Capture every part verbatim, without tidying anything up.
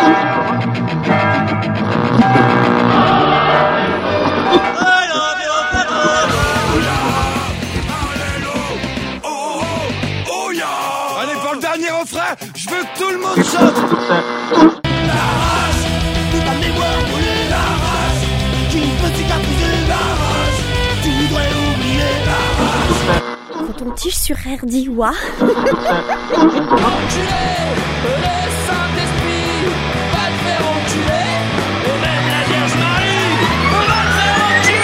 Allez, pour le dernier refrain, je veux que tout le monde chante. La rage, toute ma mémoire brûlée. La rage, qui peut cicatriser. La rage, tu voudrais oublier. La rage. Quand on tige sur R D, ouah. Enculé, le Saint-Esprit va te faire enculer. Et même la Vierge Marie va te faire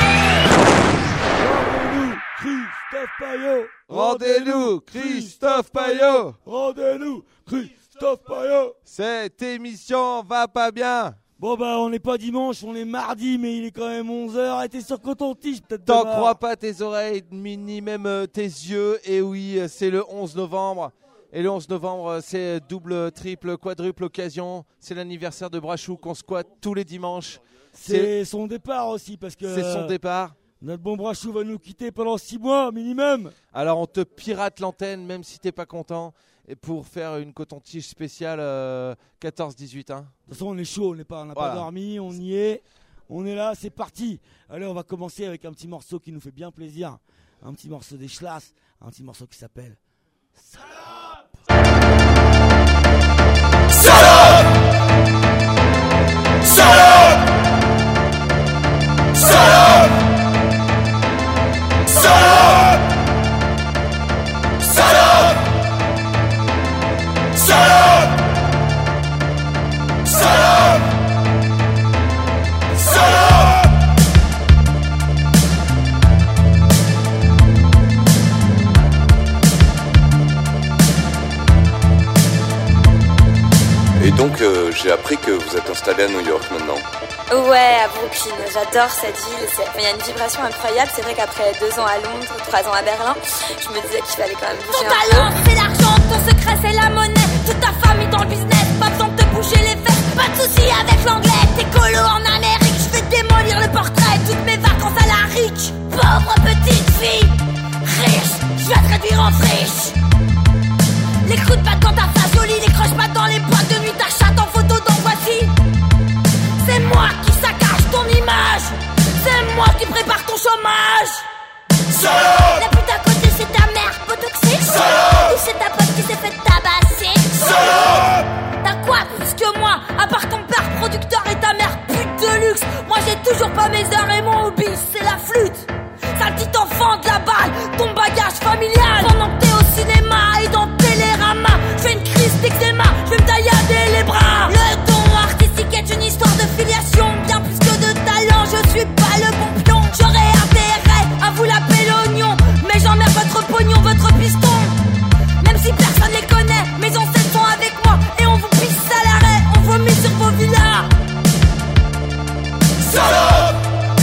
enculer. Rendez-nous Christophe Payot. Rendez-nous Christophe Payot. Cette émission va pas bien. Bon bah on n'est pas dimanche, on est mardi, mais il est quand même onze heures. Et t'es sur coton-tige peut-être. T'en demain. crois pas tes oreilles, ni même euh, tes yeux. Et oui, c'est le onze novembre. Et le onze novembre, c'est double, triple, quadruple occasion. C'est l'anniversaire de Brachou qu'on squatte tous les dimanches. C'est son départ aussi parce que... C'est son départ. Notre bon Brachou va nous quitter pendant six mois minimum. Alors on te pirate l'antenne même si t'es pas content. Et pour faire une coton-tige spéciale euh, quatorze dix-huit. Hein. De toute façon on est chaud, on n'est pas, on n'a Voilà. pas dormi, on y est. On est là, c'est parti. Allez, on va commencer avec un petit morceau qui nous fait bien plaisir. Un petit morceau des Schlass. Un petit morceau qui s'appelle... Salope. Salope. Salope. Salope. Salope. Salope. Salope. Salope. Salope. Et donc, euh, j'ai appris que vous êtes installé à New York maintenant. Ouais, à Brooklyn. J'adore cette ville. C'est- Il y a une vibration incroyable. C'est vrai qu'après deux ans à Londres, trois ans à Berlin, je me disais qu'il fallait quand même bouger Ton un peu. talent, c'est l'argent, ton secret, c'est la monnaie. Toute ta famille dans le business, pas besoin de te bouger les fesses. Pas de soucis avec l'anglais, t'es colo en Amérique. Je vais démolir le portrait, toutes mes vacances à la riche. Pauvre petite fille, riche, je vais te réduire en friche. Les coups de patte dans ta face jolie, les croche-pattes dans les boîtes de nuit, ta chatte en photo dans voici. C'est moi qui saccage ton image, c'est moi qui prépare ton chômage. Salope. La pute à côté c'est ta mère botoxée. Salope. Ou c'est ta pote qui s'est fait tabasser. Salope. T'as quoi de plus que moi, à part ton père producteur et ta mère pute de luxe. Moi j'ai toujours pas mes heures et mon hobby c'est la flûte. Sale petit enfant de la balle, ton bagage familial. Pendant que t'es au cinéma et dans Télérama, j'fais une crise d'eczéma, j'vais me taillader les bras. Le don artistique est une histoire de filiation. Bien plus que de talent, je suis pas le bon pion. J'aurais intérêt à vous l'appeler l'oignon, mais j'emmerde votre pognon, votre piston. Même si personne les connaît, mes ancêtres sont avec moi. Et on vous pisse à l'arrêt, on vomit sur vos villas. Salope.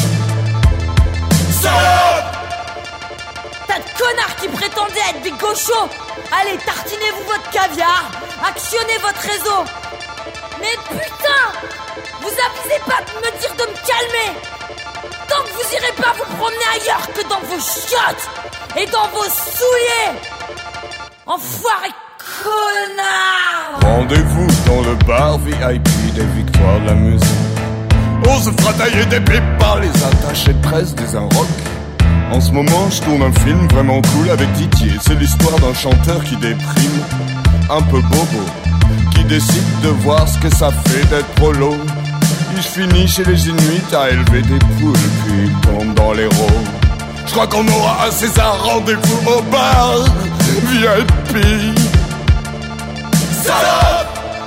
Salope. Tas de connards qui prétendaient être des gauchos. Allez, tartinez-vous votre caviar, actionnez votre réseau. Mais putain, vous avisez pas de me dire de me calmer. Tant que vous irez pas vous promener ailleurs que dans vos chiottes et dans vos souliers. Enfoirés connards. Rendez-vous dans le bar V I P des victoires de la musique. On se fera tailler des pipes par les attachés de presse des Inrocks. En ce moment, je tourne un film vraiment cool avec Didier. C'est l'histoire d'un chanteur qui déprime, un peu bobo, qui décide de voir ce que ça fait d'être prolo. Il finit chez les Inuits à élever des poules, puis il tombe dans les rôles. Je crois qu'on aura un César, rendez-vous au bar V I P. Salope.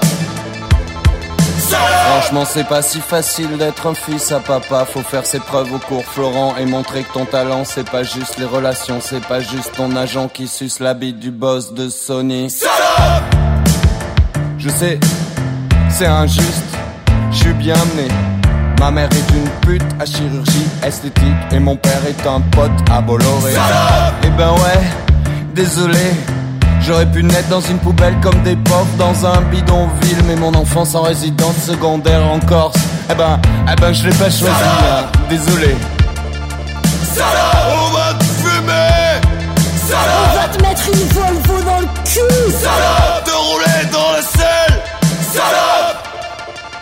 Franchement c'est pas si facile d'être un fils à papa. Faut faire ses preuves au cours Florent et montrer que ton talent c'est pas juste les relations, c'est pas juste ton agent qui suce la bite du boss de Sony. Salope. Je sais, c'est injuste, je suis bien amené. Ma mère est une pute à chirurgie esthétique et mon père est un pote à Bolloré. Salope. Eh ben ouais, désolé. J'aurais pu naître dans une poubelle comme des pauvres dans un bidonville. Mais mon enfance en résidence secondaire en Corse, eh ben, eh ben je l'ai pas choisi, hein. Désolé. Salope. On va te fumer. Salope. On va te mettre une Volvo dans le cul. Salope. Te rouler dans la selle. Salope.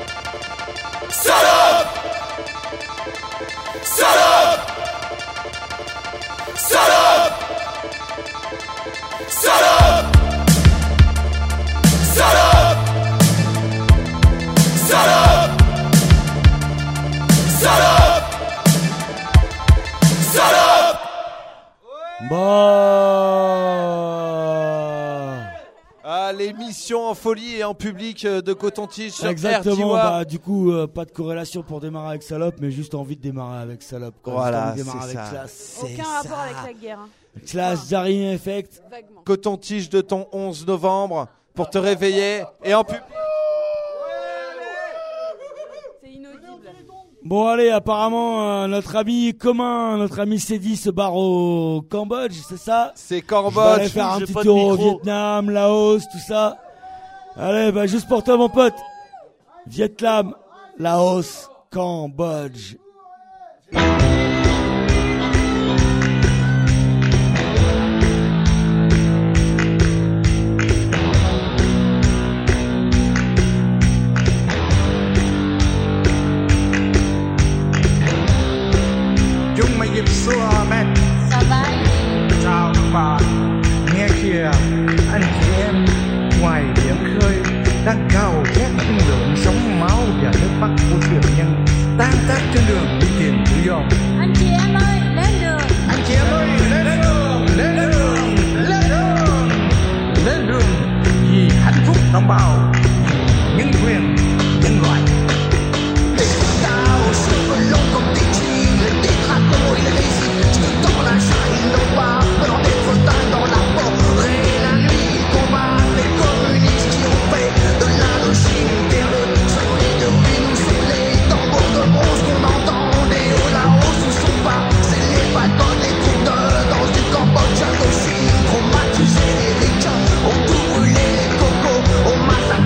lit et en public euh, de Coton-Tige sur Exactement, R D W A. bah, du coup, euh, pas de corrélation pour démarrer avec Salope, mais juste envie de démarrer avec Salope. Quoi. Voilà, Juste envie de démarrer c'est avec ça. Classe. Aucun rapport avec la guerre. Hein. Classe, Jarry Effect. Vaguement. Coton-Tige de ton onze novembre pour te réveiller et en public. C'est inaudible. Bon allez, apparemment euh, notre ami commun, notre ami Cédi se barre au Cambodge, c'est ça? C'est Je vais Cambodge. aller faire un j'ai petit pas de tour au micro. Vietnam, Laos, tout ça. Allez, bah juste pour toi mon pote. Vietnam, Laos, Cambodge. Chúng mày dịp xưa men chào các bạn nghe kìa anh chị em ngoài biển khơi đang gào thét thương lượng sóng máu và nước mắt của thuyền nhân tan tác trên đường đi tìm tự do. Anh chị em ơi, lên đường. Anh chị em ơi lên đường lên đường lên đường lên đường vì hạnh phúc đồng bào, nhân quyền nhân loại. On tout brûlé les cocos, on massacre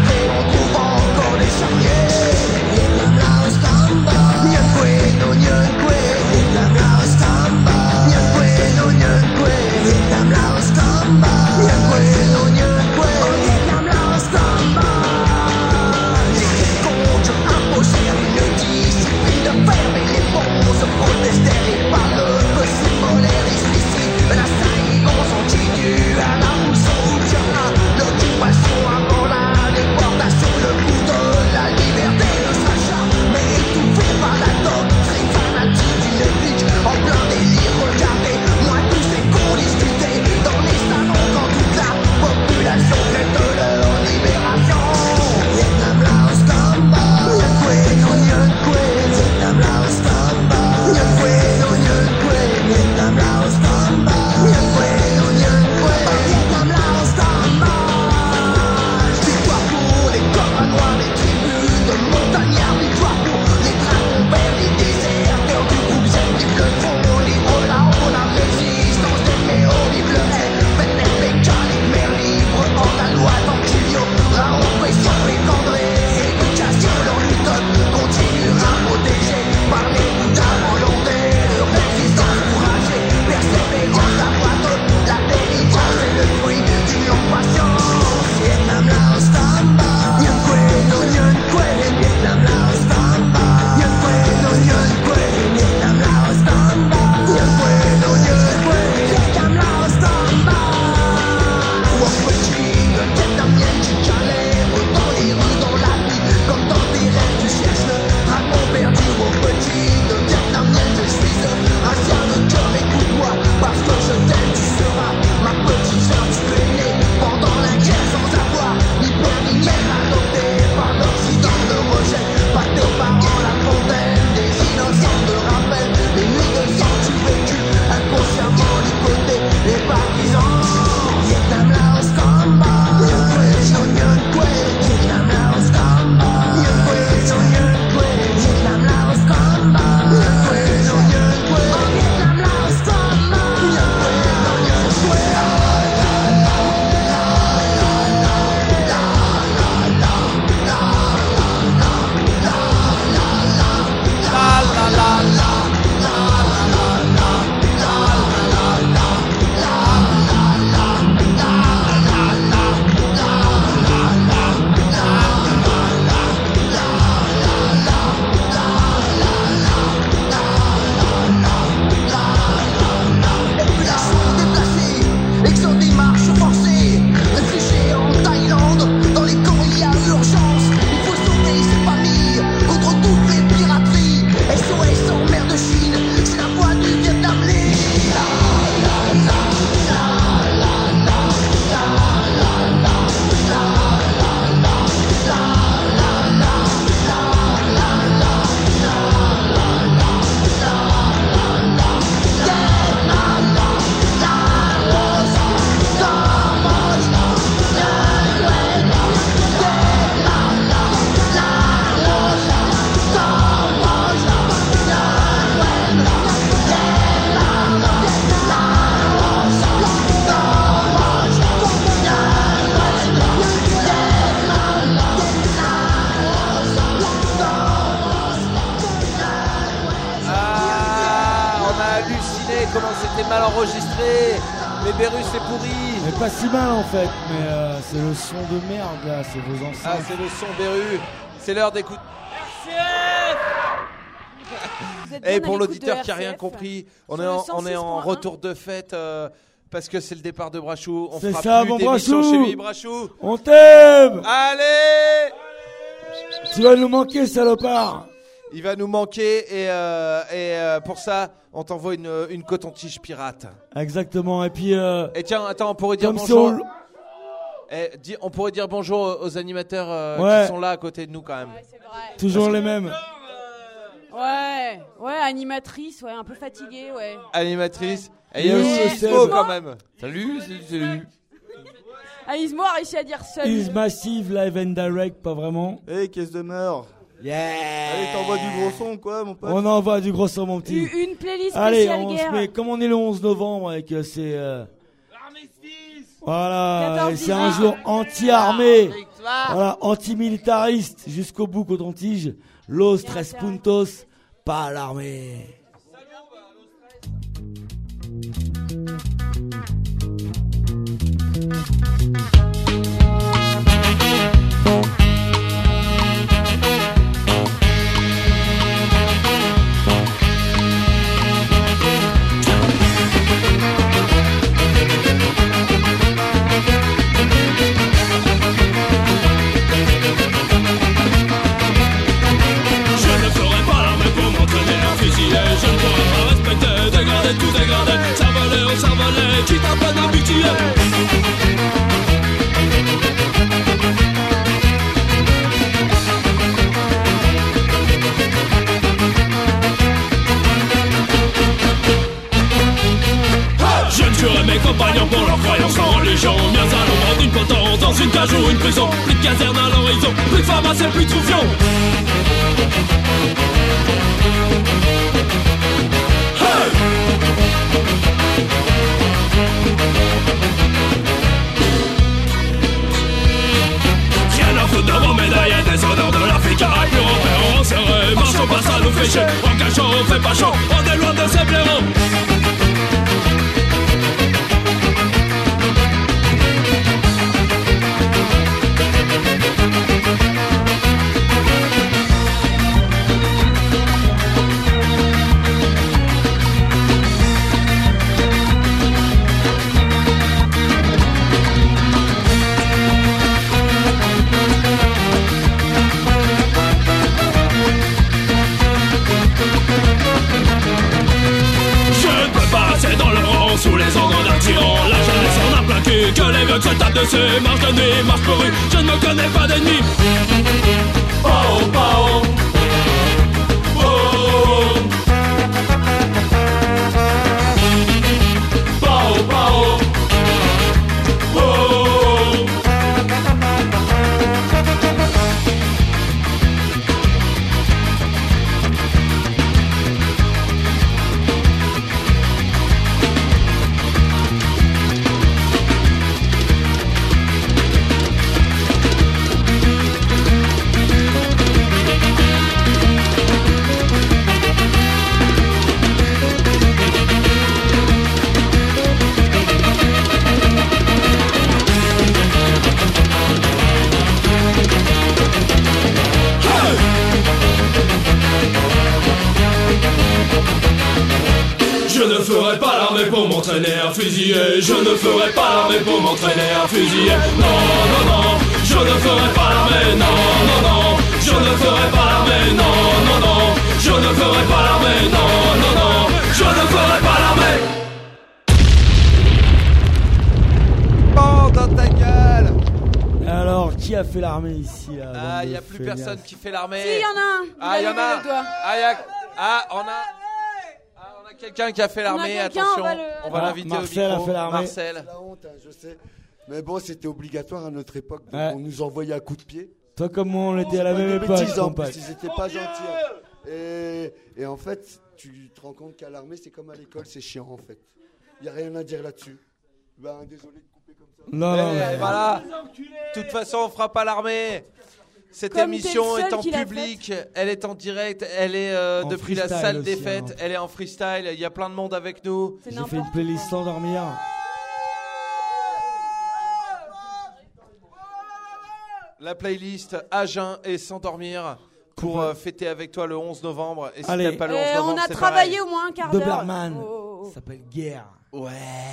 enregistré. Mais Beru, c'est pourri. Mais pas si mal en fait, mais euh, c'est le son de merde là, c'est vos enceintes. Ah, c'est le son Beru. C'est l'heure d'écouter. Et pour l'auditeur qui a rien compris, on est en, on est en retour de fête euh, parce que c'est le départ de Brachou. On c'est fera ça, plus mon d'émission Brachou. chez lui, Brachou. On t'aime. Allez. Tu vas nous manquer, salopard. Il va nous manquer et, euh, et euh, pour ça, on t'envoie une, une coton-tige pirate. Exactement. Et puis. Euh, et tiens, attends, on pourrait dire comme bonjour. Si on... Eh, dis, on pourrait dire bonjour aux animateurs euh, ouais. qui sont là à côté de nous quand même. Ouais, c'est vrai. Toujours Parce les que... mêmes. Ouais, ouais, animatrice, ouais, un peu fatiguée, ouais. Animatrice. Ouais. Et il y a aussi Ismo quand même. Salut, salut. Ah, Ismo a réussi à dire seul. Is Massive Live and Direct, pas vraiment. Eh, hey, caisse de mort. Yeah. Allez, t'envoies du gros son, quoi, mon pote. On envoie du gros son, mon petit. Une, une playlist spéciale Allez, on guerre. se met, comme on est le onze novembre avec euh, c'est. Euh... Voilà, et c'est un jour anti-armée. Voilà, anti-militariste jusqu'au bout, coton-tige. Los tres puntos, pas l'armée. Je ne pourrais pas respecter, dégrader, tout dégrader. Ça volait, oh ça volait, qui t'a pas d'habitué. Je ne tuerai mes compagnons pour leurs croyances en religion. Miens à l'ombre d'une potence, dans une cage ou une prison. Plus de caserne à l'horizon, plus de pharmacie, plus de troufion. Rien à foutre de vos médailles et des odeurs de l'Africa. Plus repérons, serrés, marchons pas, ça nous fait chier. En cachant, on fait pas chaud, on est loin de ces blaireaux. Dans le rang, sous les ongles d'un tyran. La jeunesse en a plein cul, que les vieux se tapent dessus. Marche de nuit, marche pour rue, je ne me connais pas d'ennemis. Pao, pao. Oh. Pao, pao. Oh. Je ne ferai pas l'armée pour m'entraîner à fusiller. Je ne ferai pas l'armée pour m'entraîner à fusiller. Non, non, non, je ne ferai pas l'armée. Non, non, non, je ne ferai pas l'armée. Non, non, non, je ne ferai pas l'armée. Non, non, non, je ne ferai pas l'armée. Bon, dans ta gueule. Alors, qui a fait l'armée ici là, Ah, il n'y a plus feignasses. personne qui fait l'armée. Si, il y en a un. Ah, il y en a. Ah, y a... ah, on a. Ah, on a quelqu'un qui a fait l'armée. quelqu'un, Attention, on va le- on va Ah, l'inviter Marcel au a micro. fait l'armée. Marcel. C'est la honte, hein, je sais. Mais bon, c'était obligatoire à notre époque. Donc Ouais. on nous envoyait à coups de pied. Toi, comme moi, on était à la Pas même de époque, bêtises, en compact. plus, ils étaient pas gentils. hein. Et, et en fait, tu te rends compte qu'à l'armée, c'est comme à l'école, c'est chiant en fait. Il n'y a rien à dire là-dessus. Ben, désolé de couper comme ça. Non, non, Eh, mais- voilà. De toute façon, on fera pas l'armée. Cette Comme émission t'es le est seul en qui l'a public, elle est en direct, elle est euh, En depuis la freestyle salle aussi, des fêtes, hein. elle est en freestyle, il y a plein de monde avec nous. C'est J'ai fait une n'importe playlist sans dormir. La playlist à jeun et sans dormir pour euh, fêter avec toi le onze novembre. Et si Allez. t'aimes pas le Et onze novembre, on a c'est travaillé pareil. au moins un quart d'heure. Doberman. Oh, oh, oh. Ça s'appelle Guerre. Ouais.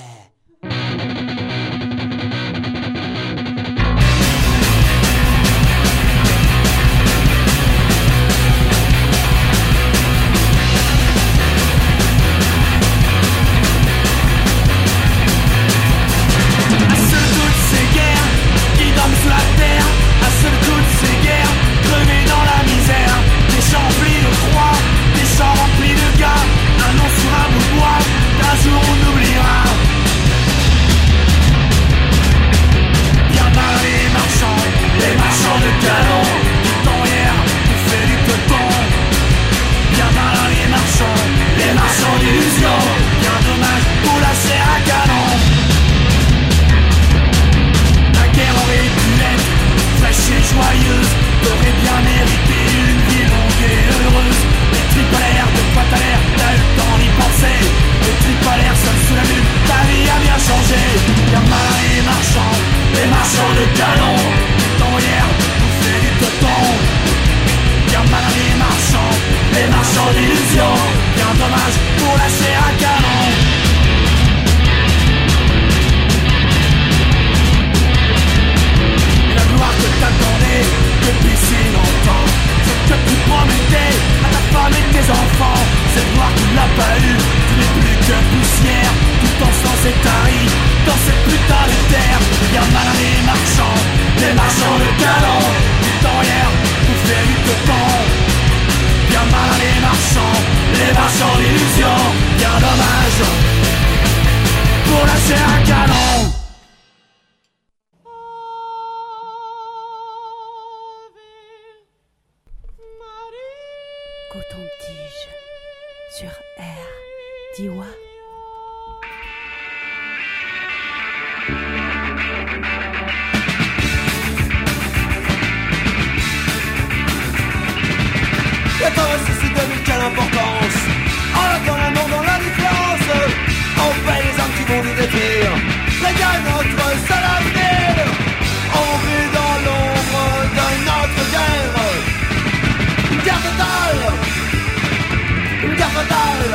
Un seul coup de ces guerres qui dorment sous la terre. Un seul coup de ces guerres crevés dans la misère. Des champs remplis de croix, des champs remplis de gars. Un nom sur un bout de bois, d'un jour on oubliera. Bien mal les marchands, les marchands de canons qui t'ont hier, qui fait du peloton. Bien mal les marchands, les marchands d'illusions. Bien dommage pour la chair à canon. La guerre aurait pu être fraîche et joyeuse. T'aurais bien mérité une vie longue et heureuse. Les tripes à l'air, de quoi t'as l'air, t'as eu le temps d'y penser. Les tripes à l'air, seul sous la lune, ta vie a bien changé. Bien mal les marchands, les marchands de canons qui t'ont hier bouffé du coton. Bien mal les marchands, les marchands d'illusions. Bien dommage pour la chair à canon. Et la gloire que t'attendais depuis si longtemps, c'est que tu promettais à ta femme et tes enfants. Cette gloire tu l'as pas eue, tu n'es plus que poussière. Tout en sang s'est tari dans cette putain de terre. Bien mal les marchands, les marchands de canons qui t'ont hier bouffé du coton. Bien mal les marchands, les marchands d'illusions. Bien dommage pour la chair à canon. Coton-tige sur R D I W A. Et ton récit de quelle importance. En attendant la mort dans la différence, on paye les âmes qui vont nous détruire. Les gars, notre seul avenir. On vit dans l'ombre de notre guerre. Une guerre totale. Une guerre fatale.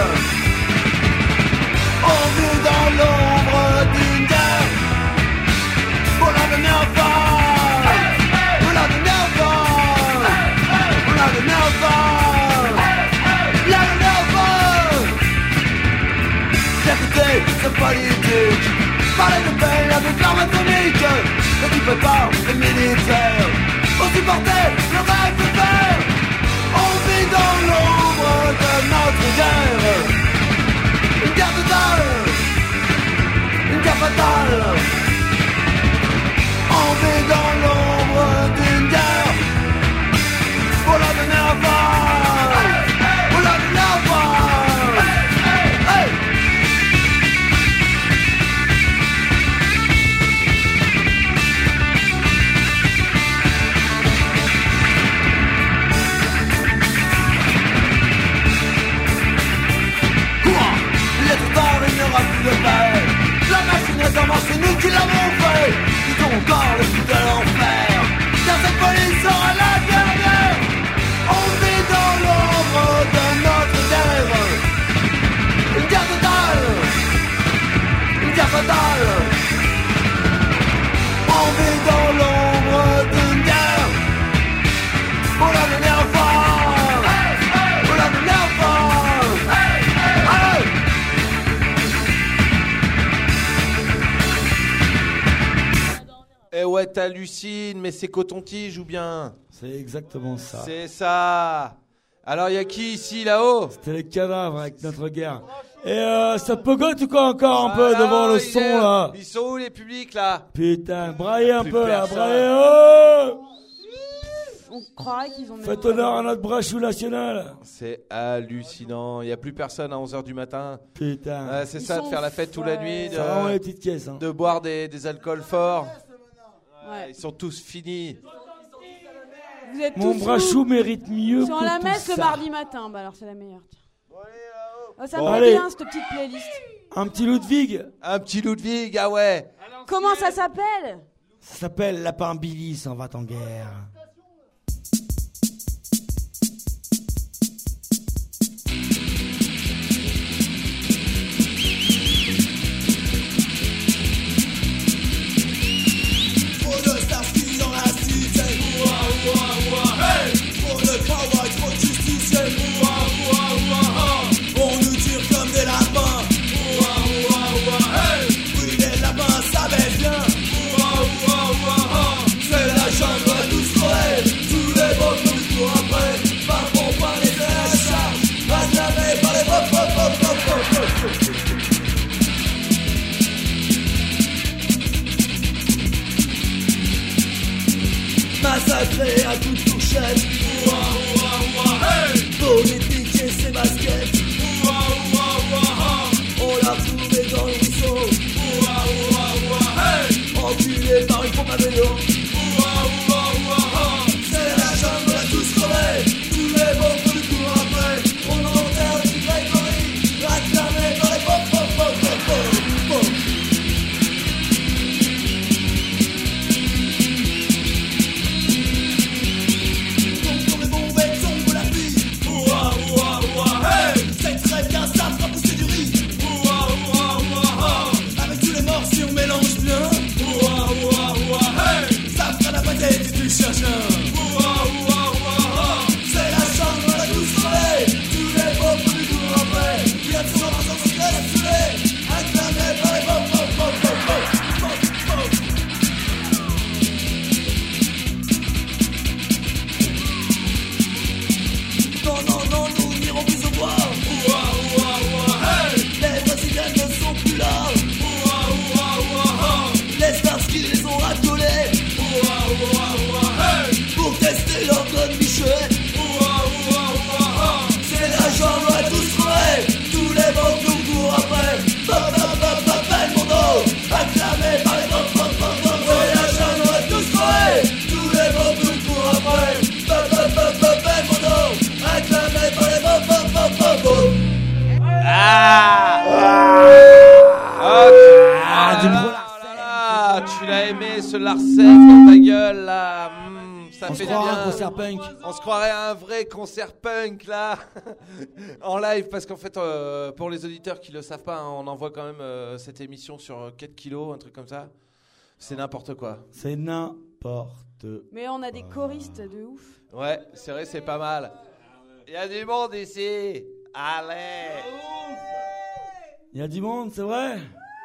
On vit dans l'ombre d'une guerre. Pour la dernière fois. Pour la dernière fois. Pour la dernière fois. La dernière fois. Écoutez, c'est politique. Parler de paix avec l'arme atomique. Ne tu peux pas, les militaires. On supportait le rêve de faire. On vit dans l'ombre de notre guerre. Une guerre totale. Une guerre fatale. On vit dans l'ombre d'une guerre. Pour la dernière fois. Pour la dernière fois. Hey! Il n'y aura plus de paix. La machine est en marche, c'est nous qui l'avons fait. Ils ont encore le coup de l'enfer. Car cette police sera la dernière. On vit dans l'ombre de notre guerre. Une guerre totale. Une guerre fatale. On vit dans l'ombre d'une guerre. Pour la dernière fois. Pour la dernière fois. Allez! Eh ouais, t'hallucines, mais c'est coton-tige ou bien? C'est exactement ça. C'est ça. Alors, il y a qui ici, là-haut? C'était les cadavres avec notre guerre. Et euh, ça pogote ou quoi encore un peu Voilà, devant le il son est- là? Ils sont où les publics là? Putain, braillez un Plus peu là, personne. braillez. Oh, On croirait qu'ils ont même faites pas- honneur à notre brachou national. C'est hallucinant. Il n'y a plus personne à onze heures du matin. Putain. Ouais, c'est Ils ça, de sont faire la fête toute la ouais. nuit, Ça va vraiment les de, petites caisses. Hein. de boire des, des alcools forts. Ouais. Ils sont tous finis. Vous êtes Mon tous Brachou fous. mérite mieux Sur que la tout messe le ça. mardi matin, bah alors c'est la meilleure. tiens. Oh, ça Bon, me allez. va bien cette petite playlist. Un petit Ludwig. Un petit Ludwig, ah ouais. Comment ça s'appelle? Ça s'appelle Lapin Billy s'en va en guerre. Trop de Starsky dans la cité. Ouah, ouah, ouah, hey. Trop de cowboys, trop de justiciers. Ouah, ouah, ouah, on nous tire comme des lapins. Ouah, ouah, ouah, hey. Oui, les lapins savaient bien. Ouah, ouah, ouah, c'est la jungle à tous crever. Tous les beaux comme du cours après. Par bon pain, les ailes à la charge. Acclamés par les pop, pop, pop, pop, pop, pop. Massacré à coups de fourchette. Ouah, ouah, ouah, hey. Pour lui piquer ses baskets. Ouah, ouah, ouah, on l'a retrouvé dans le ruisseau. Ouah, ouah, ouah, hey. Enculé par une pompe à vélo. Ouah, ouah, ouah, c'est la jungle à tous crever. Tous les beaux pour du cours après. On enterre une Grégory. Acclamé par les pop, pop, pop, pop, pop, pop. C'est très bien, ça fera pousser du riz. Ouah, ouah, ouah, avec tous les morts si on mélange bien. Ouah, ouah, ouah, hey. Ça fera la pâtée si tu cherches un. Ouah, ouah, ouah, c'est la chambre à la douce soleil. Tous les beaux pour du cours après. Il y a toujours un sens secret à tuer. Acclamé par les pop, pop, pop, pop, pop, pop, pop. Non, non, non, nous n'irons plus au bois. Ouah, ouah, ouah, hey. Les Brésiliens ne sont plus là. Ouah, ouah, ouah, les Starsky les ont raccolés. Ouah, ouah, ouah, hey. Pour tester leur bonne bichette. Ouah, ouah, ouah, c'est la jambe à tous crever. Tous les beaux nous courent après. Pop, pop, pop, pop, belle mon dos. Acclamé par les pop, pop, pop, pop. C'est la jambe à tous crever. Tous les beaux nous courent après. Pop, pop, pop, pop, belle mon dos. Acclamé par les pop, pop, pop, pop, pop. Ah, ah, Ah, du là, gros là, là, tu l'as aimé ce Larsen dans ta gueule là. Mm, ça On fait se du croirait bien. à un concert punk. On se croirait à un vrai concert punk là, en live, parce qu'en fait, euh, pour les auditeurs qui le savent pas, hein, on envoie quand même euh, cette émission sur quatre kilos, un truc comme ça. C'est n'importe quoi. C'est n'importe. Mais on a des choristes de ouf. Ouais, c'est vrai, c'est pas mal. Il y a du monde ici. Allez. Il y a du monde, c'est vrai?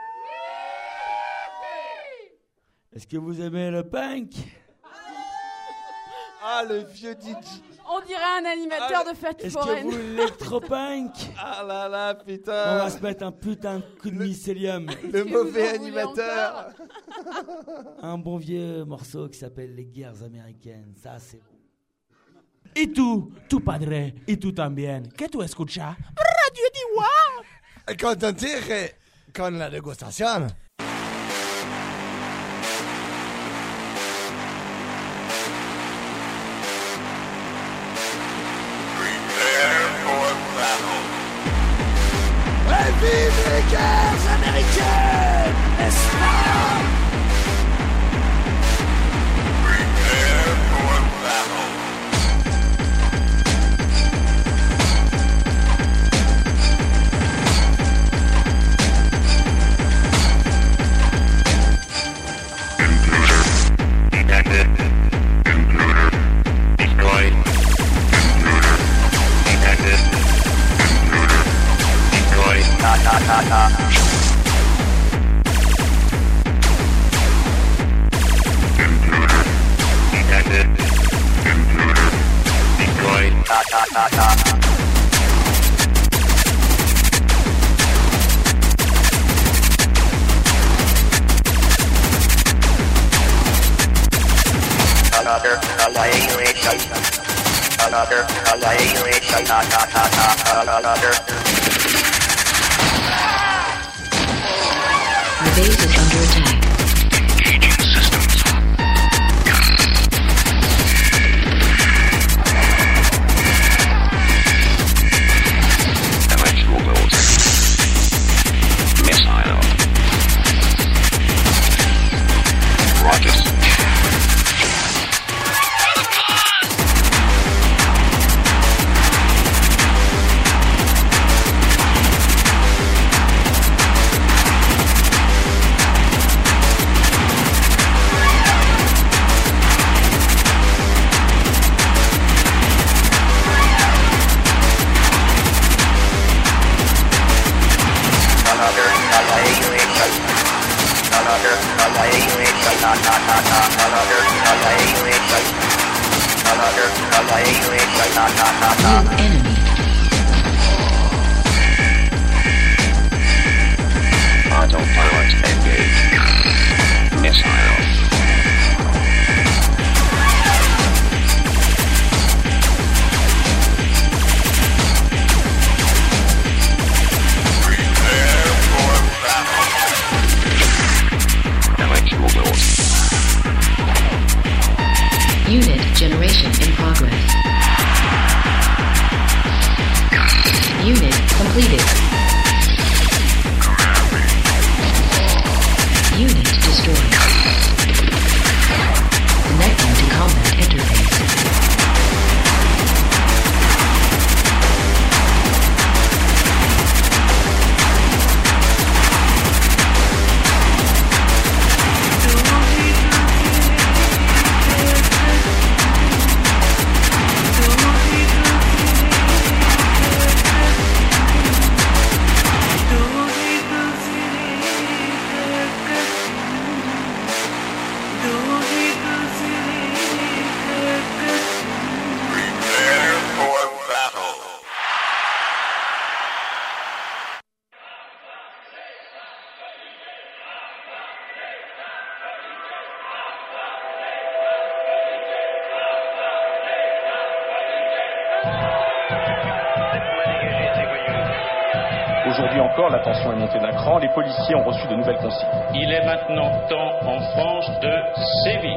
Est-ce que vous aimez le punk? Ah, le vieux D J. On dirait un animateur de fête Est-ce foraine. que vous l'électropunk? Ah là là, On putain. va se mettre un putain de coup de mycélium. Le que mauvais vous en voulez animateur. Un bon vieux morceau qui s'appelle Les Guerres Américaines. Ça, c'est bon. Y tú, tu padre, y tú también. ¿Qué tú escuchas? Radio Diwa. Contentir con la degustación. Et vive les guerres américaines, n'est-ce pas? Ta ta ta ta. Intended. Intruder. Destroy. Ta ta ta ta. Another annihilation. Another annihilation. Ta ta ta ta. Another. Our base is under attack. Engaging systems. Autopilot engaged. Missile. Unit generation in progress. Unit completed. Unit destroyed. Connecting to combat interface. Aujourd'hui encore, la tension est montée d'un cran. Les policiers ont reçu de nouvelles consignes. Il est maintenant temps en France de sévir.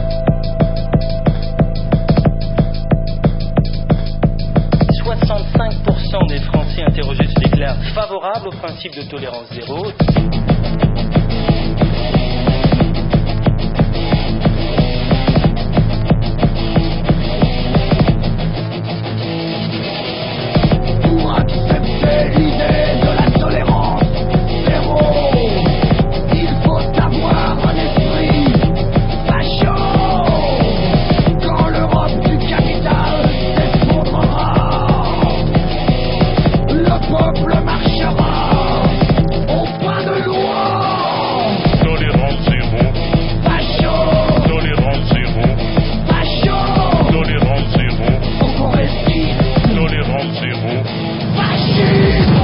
soixante-cinq pour cent des Français interrogés se déclarent favorables au principe de tolérance zéro. Pour accepter l'idée de la tolérance zéro, il faut avoir un esprit facho. Quand l'Europe du capital s'effondrera, le peuple marchera au pas de loi. Tolérance zéro. Facho. Tolérance zéro. Facho. Tolérance zéro. Faut qu'on respire. Tolérance zéro. Fascisme.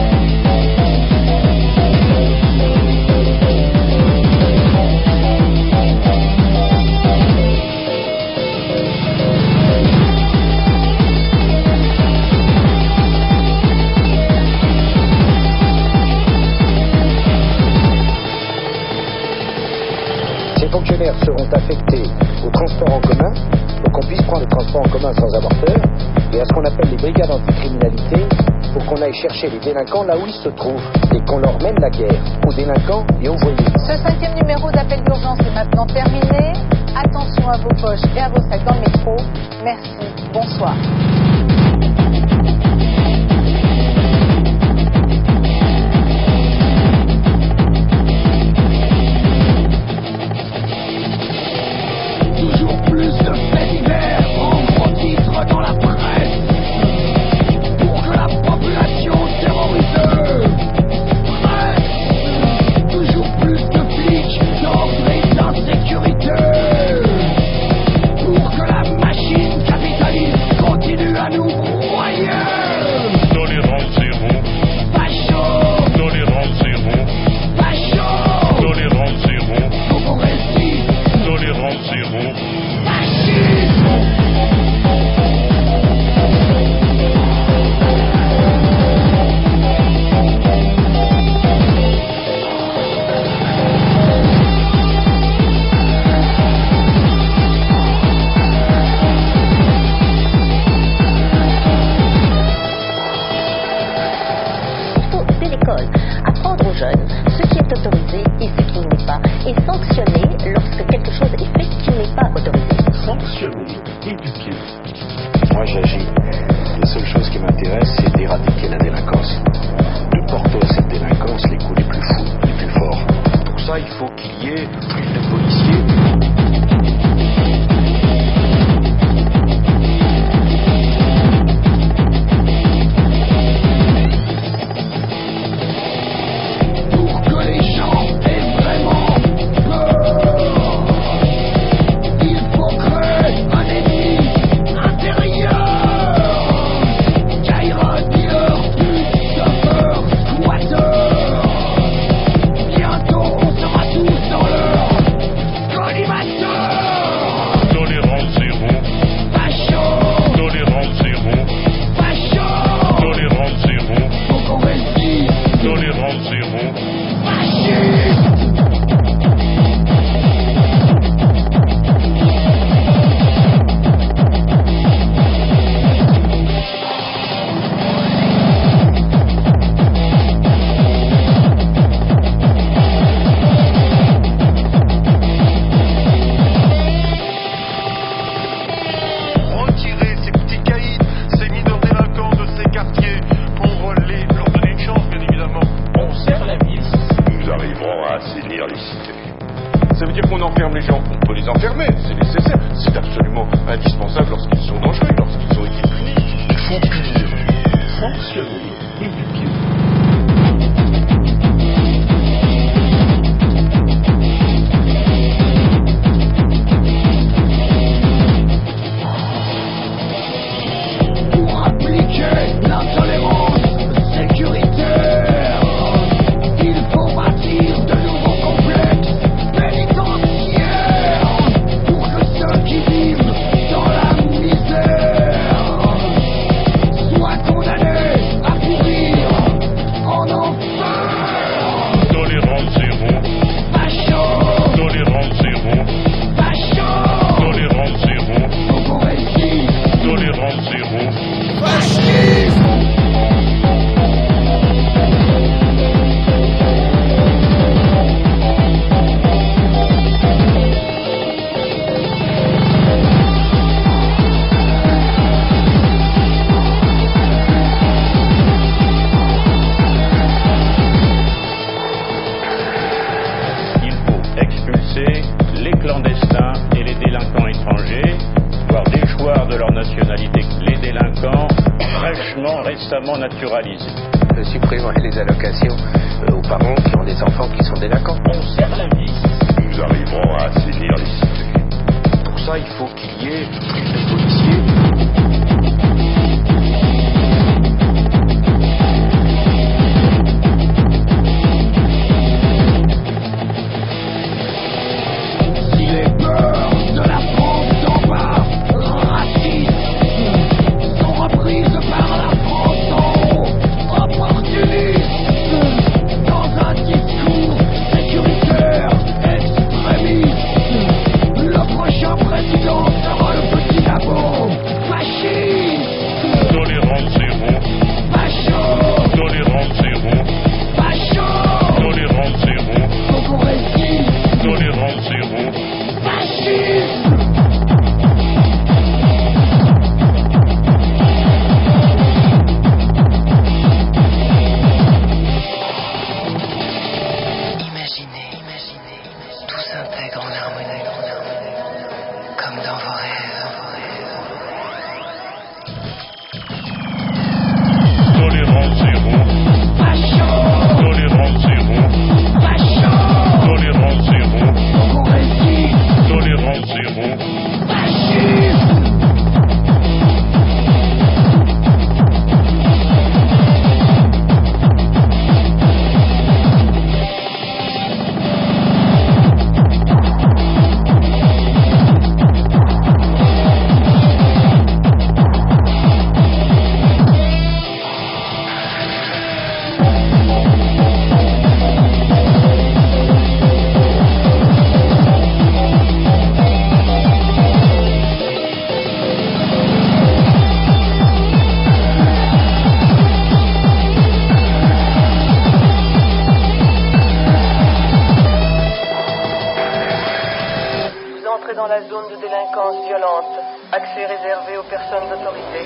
Ces fonctionnaires seront affectés au transport en commun, pour qu'on puisse prendre le transport en commun sans avoir peur, et à ce qu'on appelle les brigades anticriminalité, pour qu'on aille chercher les délinquants là où ils se trouvent, et qu'on leur mène la guerre, aux délinquants et aux voyous. Ce cinquième numéro d'appel d'urgence est maintenant terminé. Attention à vos poches et à vos sacs dans le métro. Merci, bonsoir. Toujours plus de faits divers en gros titres dans la presse, pour que la population terrorisée reste. Toujours plus de flics, d'ordre et d'insécurité, pour que la machine capitaliste continue à nous broyer. Tolérance zéro. Facho. Tolérance zéro. Facho. Tolérance zéro. Faut qu'on résiste. Tolérance zéro. Il faut, dès l'école, apprendre aux jeunes ce qui est autorisé et ce qui ne l'est pas, et sanctionner lorsque quelque chose est fait qui n'est pas autorisé. Sanctionner, éduquer. Moi j'agis. La seule chose qui m'intéresse, c'est d'éradiquer la délinquance. De porter à cette délinquance les coups les plus fous, les plus forts. Pour ça, il faut qu'il y ait plus de policiers. Pour que les gens aient vraiment peur. sang, cheveux et pupilles. Pour appliquer l'intolérance sécuritaire, il faut bâtir de nouveaux complexes pénitentiaires pour que ceux qui vivent dans la misère soient condamnés à pourrir en enfer. Tolérance zéro. Facho. Tolérance zéro. Facho. Tolérance zéro. Bogorésie. Tolérance zéro. Fascisme. Il faut expulser les clandestins et les délinquants étrangers, voire déchoir de leur nationalité les délinquants fraîchement, récemment naturalisés. Supprimer les allocations euh, aux parents qui ont des enfants qui sont délinquants. On serre la vis. Nous arriverons à assainir les cités. Pour ça, il faut qu'il y ait plus de policiers. Si les peurs de la France d'en bas, racistes, sont reprises par la France en haut, opportunistes, dans un discours sécuritaire, extrémiste, le prochain président sera le petit labo, fasciste, Tolérance zéro. facho, Tolérance zéro. facho, Tolérance zéro. Bogorésie, Tolérance zéro. fascisme. Imaginez, imaginez, tout s'intègre en harmonie, comme dans vos rêves. Tolérance zéro. Facho, Tolérance zéro. facho, Tolérance zéro. Bogorésie, Tolérance zéro. fascisme. Vous entrez dans la zone de délinquance violente. Accès réservé aux personnes d'autorité.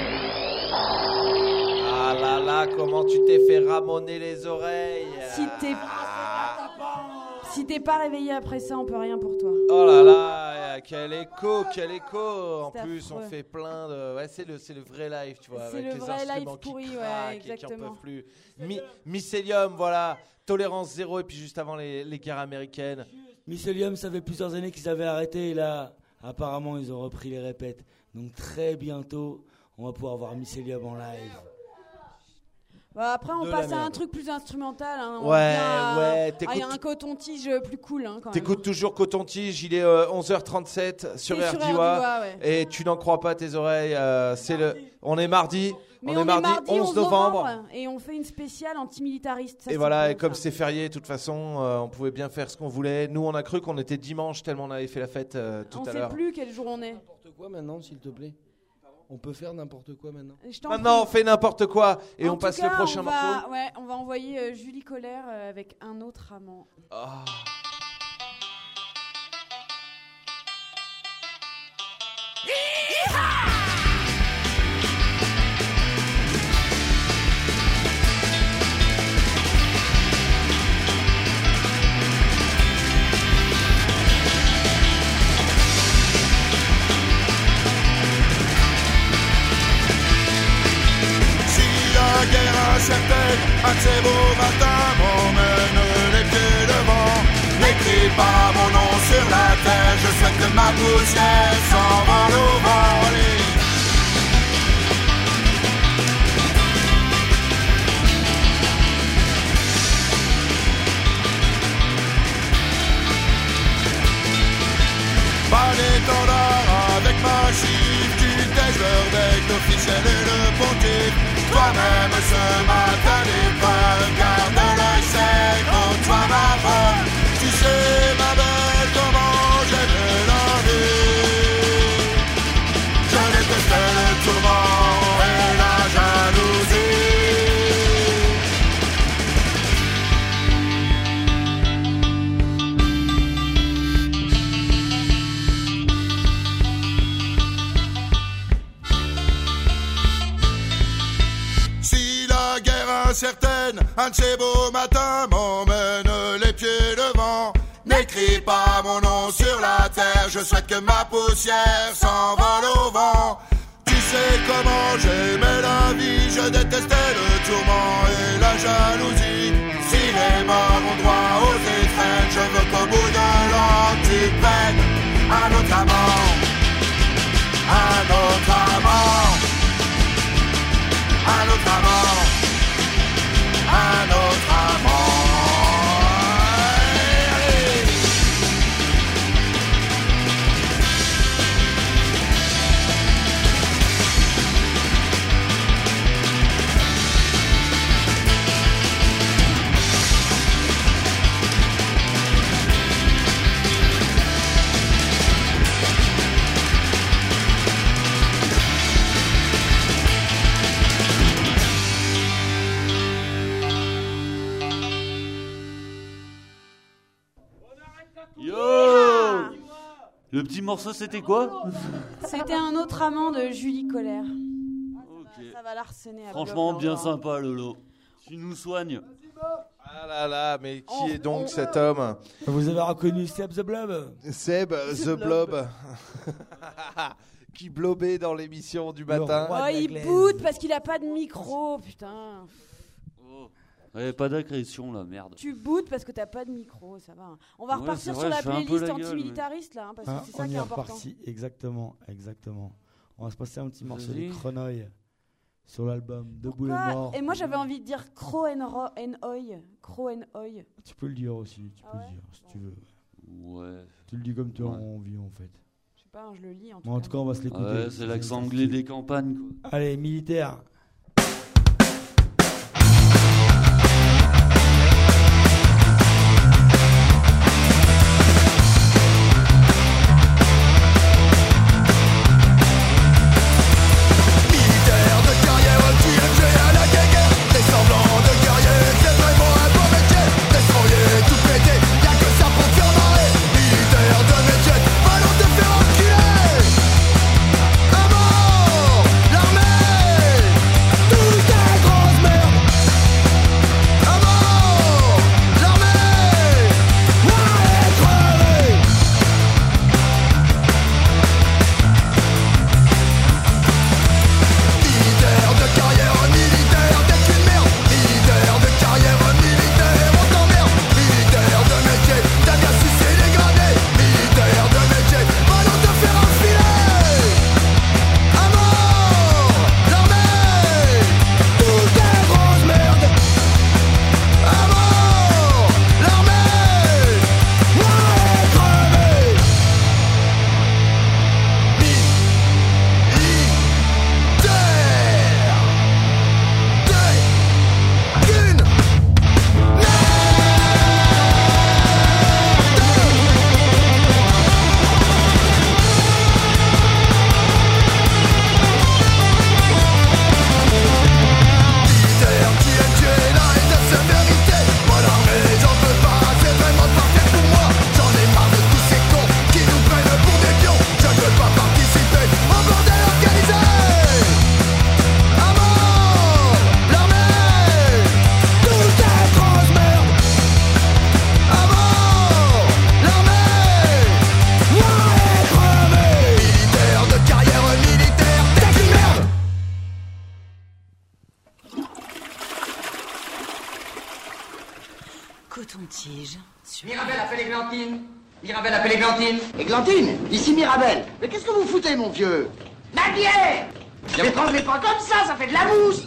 Ah là là, comment tu t'es fait ramoner les oreilles. Si t'es si t'es pas réveillé après ça, on peut rien pour toi. Oh là là, quel écho, quel écho. En C'est plus, affreux. on fait plein de... Ouais, c'est le, c'est le vrai live, tu vois. C'est avec le les vrai instruments live qui pourri, ouais, craquent et qui en exactement. peuvent plus. Mi- Mycélium, voilà. Tolérance zéro, et puis juste avant les, les guerres américaines. Mycélium, ça fait plusieurs années qu'ils avaient arrêté et là, apparemment, ils ont repris les répètes. Donc très bientôt, on va pouvoir voir Mycélium en live. Bah, après, on De passe la à un merde. truc plus instrumental. Hein. On Ouais, revient à- ouais, à t'écoutes- un coton-tige plus cool. Hein, quand même. T'écoutes toujours Coton-Tige, il est euh, onze heures trente-sept sur C'est sur R D I W R D I A, W A, ouais. et tu n'en crois pas tes oreilles. euh, c'est le, on est mardi, Mais on, est mardi, onze novembre. et on fait une spéciale antimilitariste. Ça, Et c'est voilà, cool, et comme ça. c'est férié, de toute façon, euh, on pouvait bien faire ce qu'on voulait. Nous, on a cru qu'on était dimanche, tellement on avait fait la fête euh, tout On à sait l'heure. plus quel jour on est. N'importe quoi maintenant, s'il te plaît. On peut faire n'importe quoi maintenant. Je t'en Maintenant, on prie. fait n'importe quoi, et En on tout passe cas, le prochain on va, morceau. ouais, on va envoyer euh, Julie Colère euh, avec un autre amant. Ah. Si certaine, un de ces beaux matins m'emmène les pieds devant. N'écris pas mon nom sur la terre, je souhaite que ma poussière s'envole au vent. Allez. Pas d'étendard avec ma chiffre, tu tèches leur bec l'officiel et le pontife. Toi-même ce matin d'épreuve, garde l'œil sec, oh toi ma bonne. Tu sais ma belle comment j'aime la vie. Je déteste le tourment et la jalousie. Certaine, un de ces beaux matins m'emmène les pieds devant. N'écris pas mon nom sur la terre, je souhaite que ma poussière s'envole au vent. Tu sais comment j'aimais la vie, je détestais le tourment et la jalousie. Si les morts ont droit aux étrennes, je veux qu'au bout de l'an tu peines un autre amant, un autre amant, un autre amant. Un autre amant. Le petit morceau, c'était quoi? C'était un autre amant de Julie Colère. Okay. Ça va l'arsener. Franchement, bien sympa, Lolo. Tu nous soignes. Ah là là, mais qui oh, est donc oh, cet homme? Vous avez reconnu Seb the Blob? Seb the Blob. Qui blobait dans l'émission du matin. Oh, il boude parce qu'il a pas de micro, putain. Ouais, pas d'agression là, merde. Tu boudes parce que t'as pas de micro, ça va. On va ouais, repartir vrai, sur la playlist la antimilitariste là, hein, parce ah, que c'est ça qui est, est important. Reparti, exactement, exactement. On va se passer un petit morceau de Cronoy sur l'album Debout les morts. Et moi j'avais envie de dire Cro en Oi, Cro en Oi. Tu peux le dire aussi, tu ah peux ouais le dire si bon. tu veux. Ouais. Tu le dis comme tu as ouais. envie en fait. Je sais pas, je le lis en tout bon, cas. En tout cas, on va se l'écouter. Ouais, c'est l'accent anglais des campagnes quoi. Allez, militaire. L'armée coton-tige. Mirabel appelle Églantine. Mirabel appelle Églantine. Églantine, ici Mirabel. Mais qu'est-ce que vous foutez, mon vieux? La bière. N'étranglez pas comme ça, ça fait de la mousse.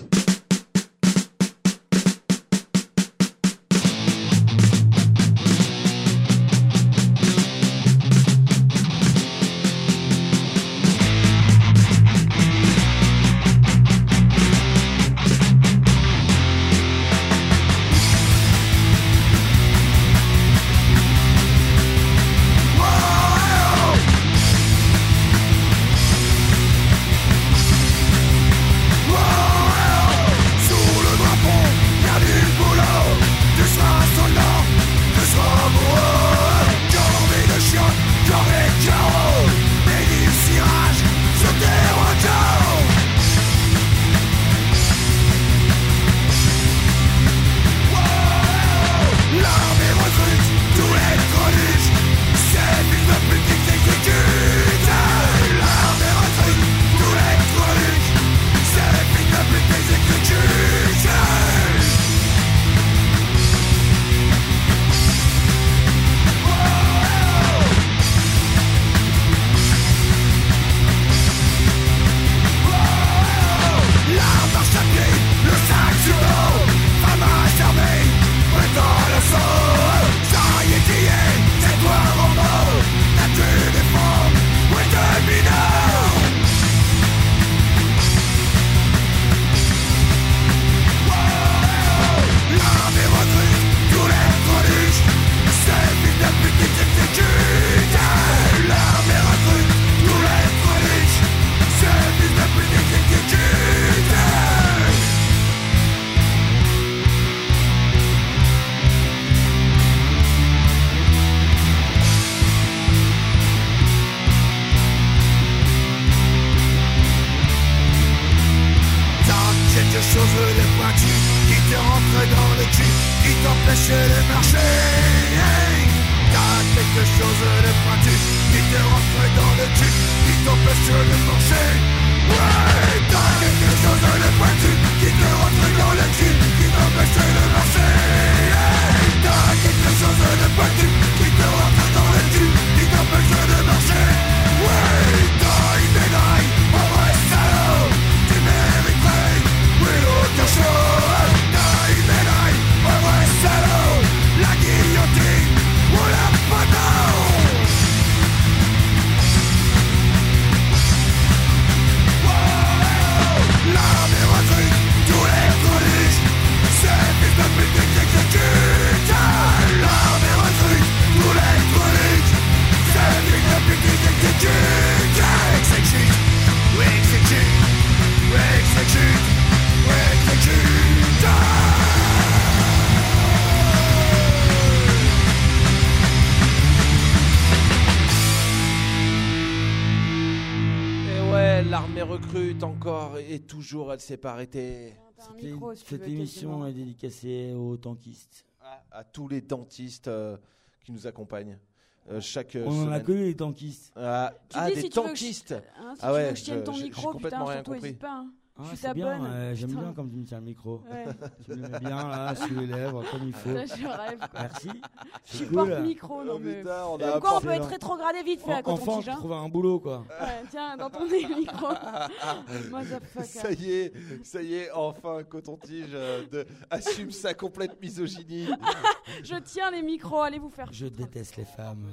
Elle s'est pas arrêtée. C'était, si cette émission est dédicacée aux dentistes. À, à tous les dentistes euh, qui nous accompagnent. Euh, chaque On semaine. en a connu les dentistes. Ah, ah dis, des si dentistes. Tu veux que je, hein, si ah tu ouais, veux que je tienne ton je, micro, j'ai complètement putain, rien surtout, compris. hésite pas. Hein. Ah, je c'est bien, euh, j'aime Putain. bien comme tu me tiens le micro. Ouais. Tu me mets bien là, sous les lèvres, comme il faut. Là, je rêve. Quoi. Merci. Je suis cool. porte-micro, non mais. Putain, on Comme quoi, on peut être rétrogradé vite fait à Enfant, coton-tige. tu Hein. trouves un boulot quoi. Ouais, tiens, dans ton micro. Motherfucker. Ça y est, ça y est, enfin, coton-tige euh, de, assume sa complète misogynie. Je tiens les micros, allez vous faire. Je déteste les femmes.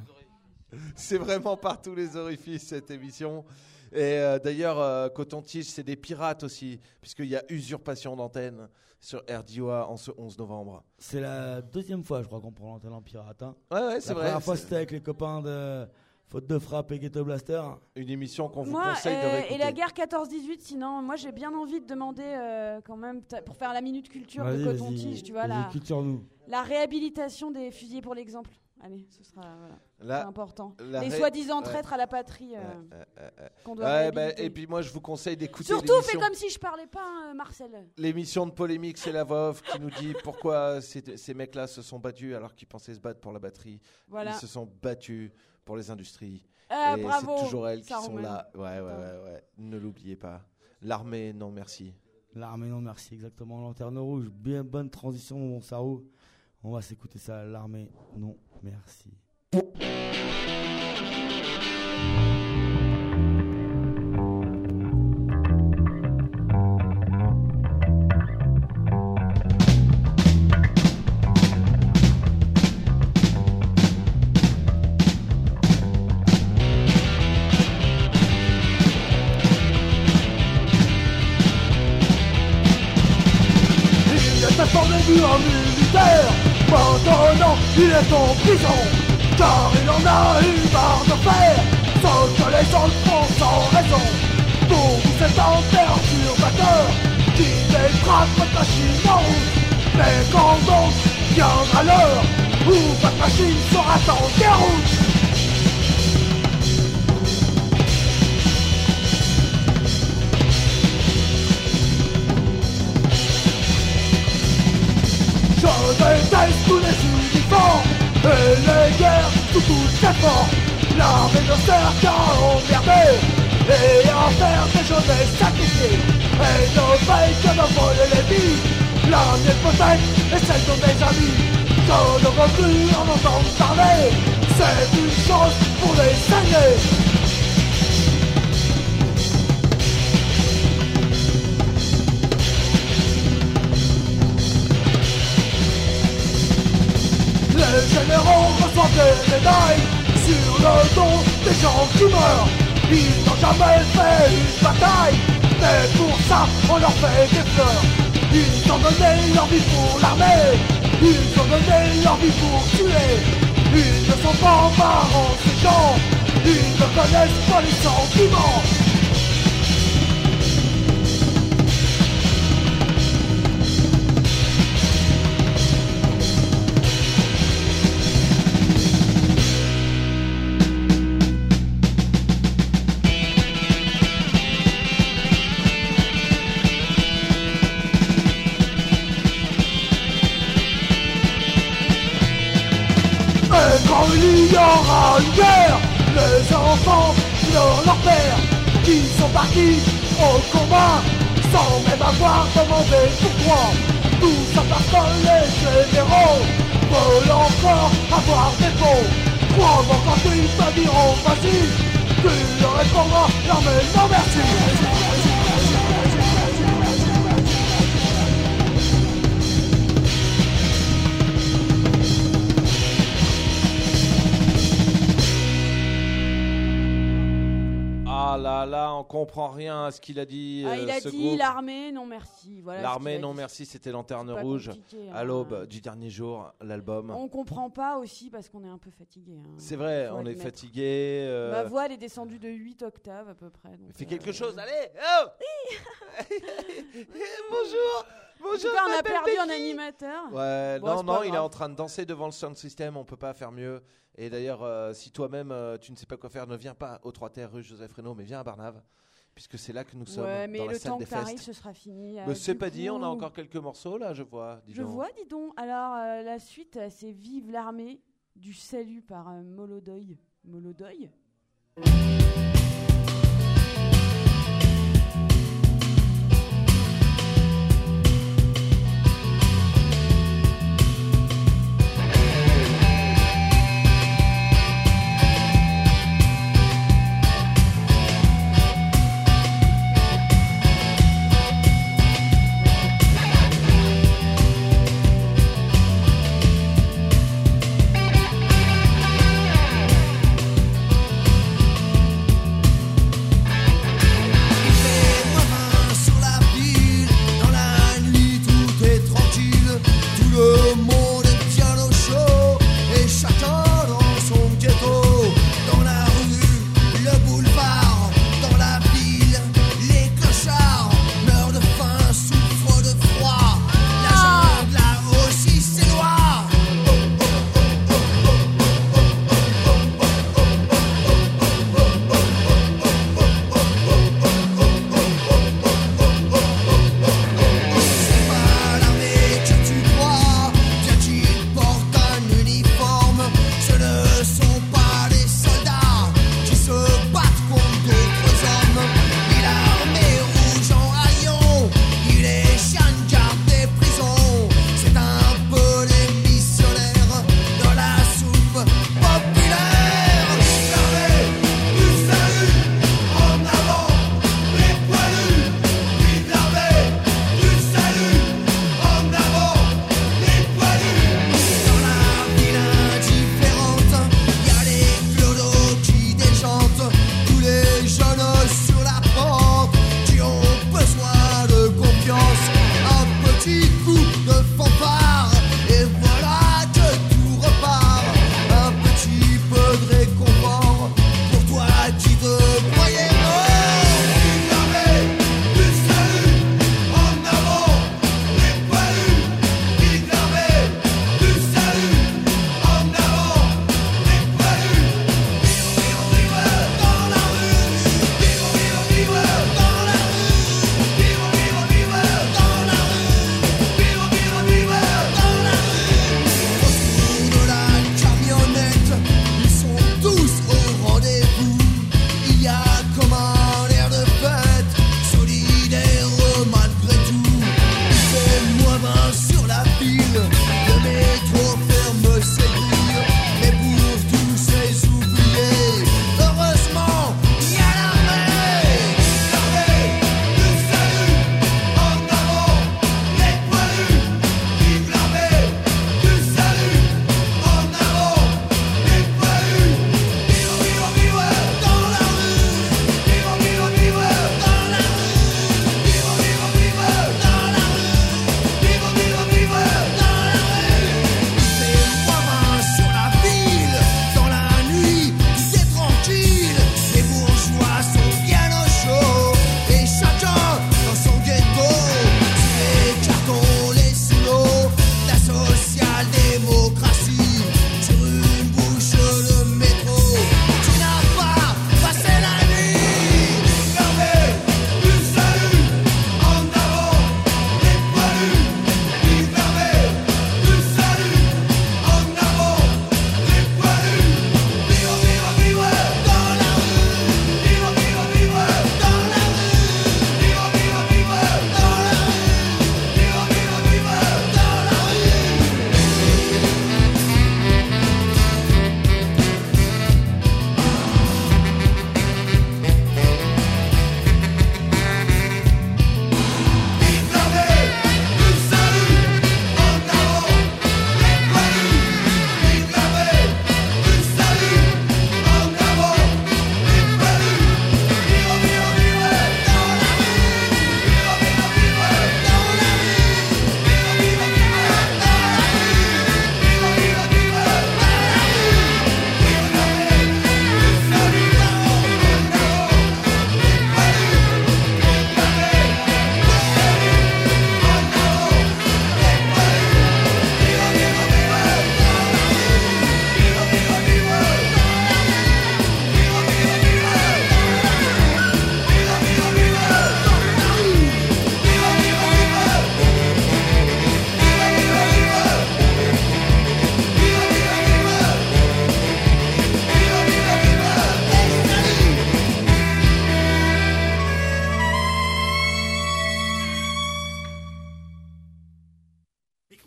C'est vraiment par tous les orifices cette émission. Et euh, d'ailleurs, euh, coton-tige, c'est des pirates aussi, puisqu'il y a usurpation d'antenne sur R D O A en ce onze novembre. C'est la deuxième fois, je crois, qu'on prend l'antenne en pirate. Hein. Ouais, ouais, c'est la vrai. La première fois, c'est... c'était avec les copains de Faute de Frappe et Ghetto Blaster. Une émission qu'on vous moi, conseille euh, de réécouter. Et la guerre quatorze dix-huit, sinon, moi j'ai bien envie de demander euh, quand même, pour faire la minute culture vas-y, de coton-tige, tu vois, la, culture-nous. la réhabilitation des fusillés pour l'exemple. Allez, ce sera voilà. La, c'est important. La les ré... soi-disant ouais. traîtres à la patrie euh, ouais, ouais, ouais. qu'on doit ouais, bah, réhabiliter. et puis moi, je vous conseille d'écouter Surtout, l'émission. fais comme si je parlais pas, hein, Marcel. L'émission de Polémique, c'est la voix off qui nous dit pourquoi ces, ces mecs-là se sont battus alors qu'ils pensaient se battre pour la batterie. Voilà. Ils se sont battus pour les industries. Euh, et bravo, c'est toujours elles qui sont Saruman. là. Ouais, ouais, ouais, ouais. Ne l'oubliez pas. L'armée, non merci. L'armée, non merci, exactement. Lanterne rouge, bien bonne transition, mon Sarou. On va s'écouter ça, l'armée. Non, merci. En militaire, maintenant il est en prison, car il en a eu marre de faire ce que les autres font sans raison. Pour vous c'est un perturbateur qui détrape votre machine en route. Mais quand donc viendra l'heure où votre machine sera en déroute, je déteste tous les uniformes et les guerres sous toutes les formes. L'armée ne sert qu'à emmerder et à faire des jeunesses sacrifiées, et ne veille que de voler les vies. La mienne peut-être et celle de mes amis. Je ne veux plus en entendre parler, c'est une chose pour les saigner. Les généraux reçoivent des médailles sur le dos des gens qui meurent. Ils n'ont jamais fait une bataille, mais pour ça on leur fait des fleurs. Ils ont donné leur vie pour l'armée, ils ont donné leur vie pour tuer. Ils ne sont pas marrants ces gens, ils ne connaissent pas les sentiments. Quand il y aura une guerre, les enfants de leur père qui sont partis au combat sans même avoir demandé pourquoi. Tout ça parce que les généraux veulent encore avoir des mots. Crois-moi quand ils te diront vas-y, tu leur répondras non mais non merci. Ah là là, on comprend rien à ce qu'il a dit. Ah, il euh, a ce dit groupe. l'armée, non merci. Voilà L'armée, ce qu'il a non dit. merci, c'était Lanterne C'est pas Rouge compliqué, hein. à l'aube du dernier jour, l'album. On comprend pas aussi parce qu'on est un peu fatigué. Hein. C'est vrai, Faut on est admettre. fatigué. euh, Ma voix elle est descendue de huit octaves à peu près. Donc, Fais euh, quelque chose, allez. Oh Bonjour. En tout Bonjour, cas, on a m'appelle perdu un Becky. animateur. Ouais, Bon, non, c'est non, pas il est grave. en train de danser devant le sound system, on peut pas faire mieux. Et d'ailleurs, euh, si toi-même euh, tu ne sais pas quoi faire, ne viens pas au trois terres rue Joseph Reynaud, mais viens à Barnave, puisque c'est là que nous sommes, Ouais, mais dans la le salle temps des que t'arrives, festes. ce sera fini. euh, Mais c'est du pas dit, on a coup- encore quelques morceaux là, je vois. dis Je donc. vois, dis donc. Alors, euh, la suite, euh, c'est Vive l'armée du salut par euh, Molodoy. Molodoy Vive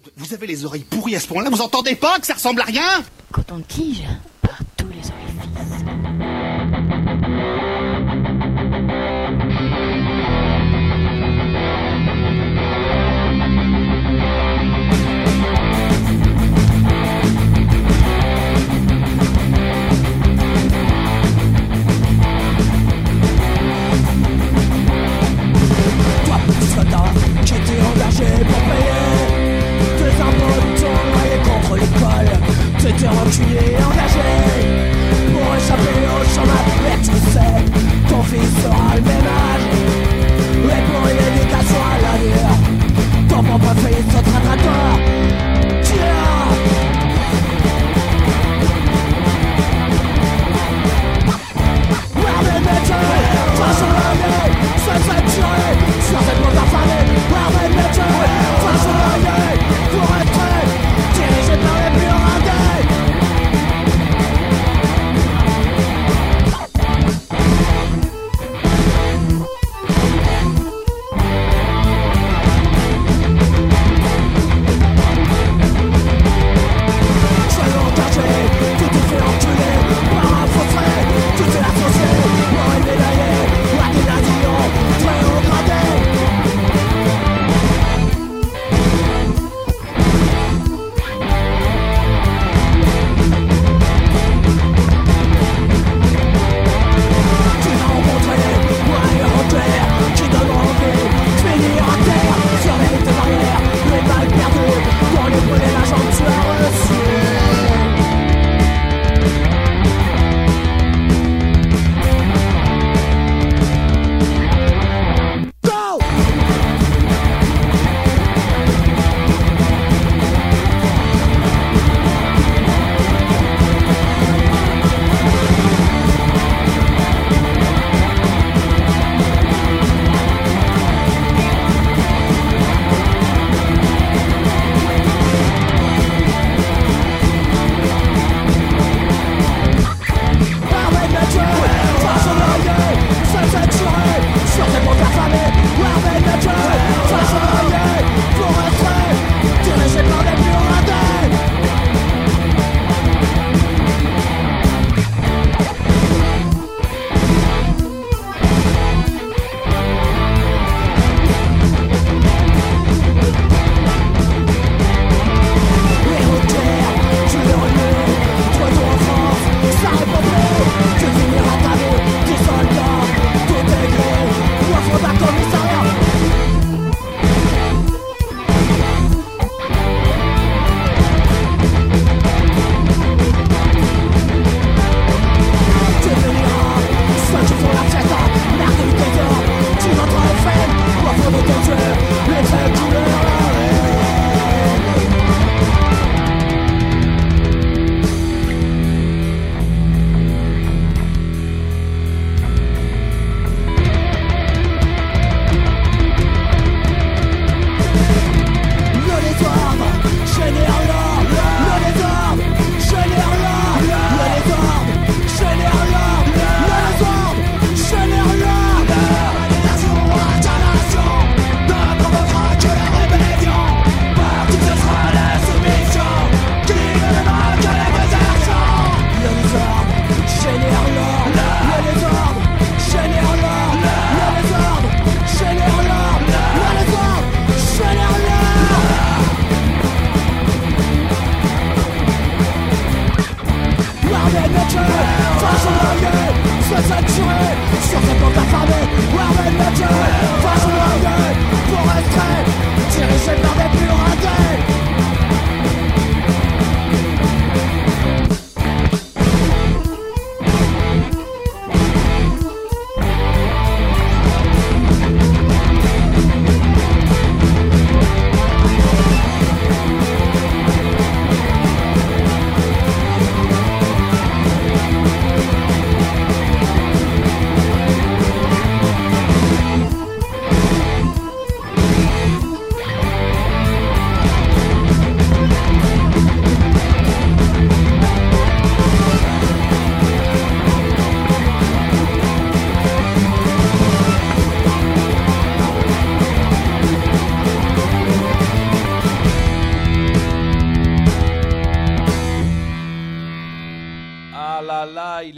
Vous avez les oreilles pourries à ce point-là, vous entendez pas que ça ressemble à rien? Coton-tige par tous les orifices. Toi, petit soldat, qui t'es engagé pour payer tes impôts, ton loyer contre l'école. T'étais reculé, engagé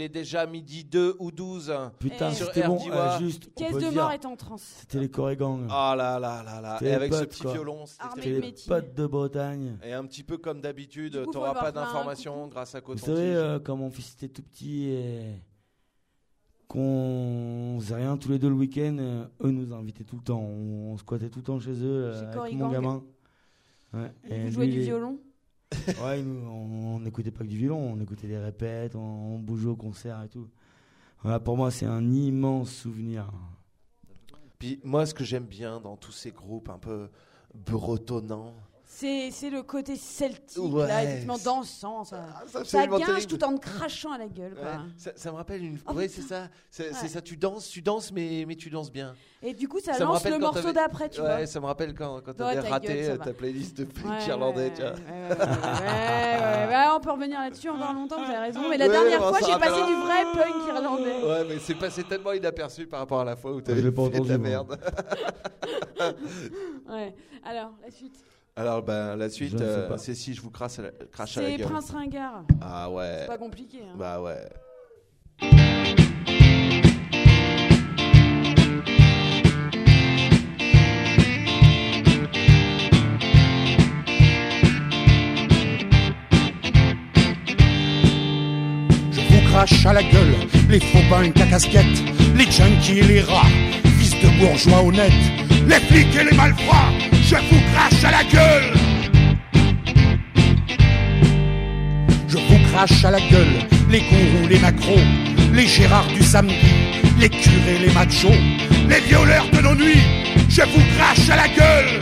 est déjà midi deux ou douze. Putain, sur c'était bon, R D I. euh, juste. on Caisse peut de dire, mort est en transe. C'était les Corrigan. Ah là là là là. C'était Et les avec ce potes, petit quoi. violon, c'était Armée C'était de les métier. potes de Bretagne. Et un petit peu comme d'habitude, Du coup, t'auras faut pas leur faire un d'informations grâce à Vous Coton savez, Tige. euh, quand mon fils était tout petit et qu'on faisait rien tous les deux le week-end, euh, eux nous invitaient tout le temps. On, on squattait tout le temps chez eux euh, Chez avec Corrigan. mon gamin. Ouais. Et Et vous jouez lui, du il est- violon. Ouais, nous, on n'écoutait pas que du violon, on écoutait des répètes, on, on bougeait au concert et tout. Voilà, pour moi, c'est un immense souvenir. Puis moi, ce que j'aime bien dans tous ces groupes un peu bretonnants, C'est, c'est le côté celtique, Ouais. là, effectivement, dansant. Ça, c'est ça absolument gage terrible. tout en te crachant à la gueule. Quoi. ouais, ça, ça me rappelle une. Oh, ouais, putain. c'est ça. C'est, c'est Ouais. ça. Tu danses, tu danses, mais mais tu danses bien. Et du coup, ça, Ça me lance rappelle le quand morceau t'avais- d'après, tu ouais, vois. ça me rappelle quand, quand Ouais, t'avais ta raté gueule, ça euh, va. ta playlist de funk Ouais, irlandais, ouais, tu vois. ouais, ouais, ouais, ouais, ouais, ouais, on peut revenir là-dessus encore longtemps, vous avez raison. Mais la Ouais, dernière on fois, s'en j'ai passé rappellera. du vrai punk irlandais. Ouais, mais c'est passé tellement inaperçu par rapport à la fois où Je t'avais l'ai pas fait de entendu, la moi. merde. Ouais. Alors, la suite. Alors, ben, la suite, Je ne sais euh, pas. c'est si je vous crache à la, crache à la C'est gueule. Prince Ringard. Ah ouais. C'est pas compliqué. Hein. Bah ouais. Je vous crache à la gueule, les faux punks à casquette, les junkies et les rats, fils de bourgeois honnêtes, les flics et les malfrats, je vous crache à la gueule. Je vous crache à la gueule, les gourous, les macros, les Gérard du samedi, les curés, les machos, les violeurs de nos nuits, je vous crache à la gueule.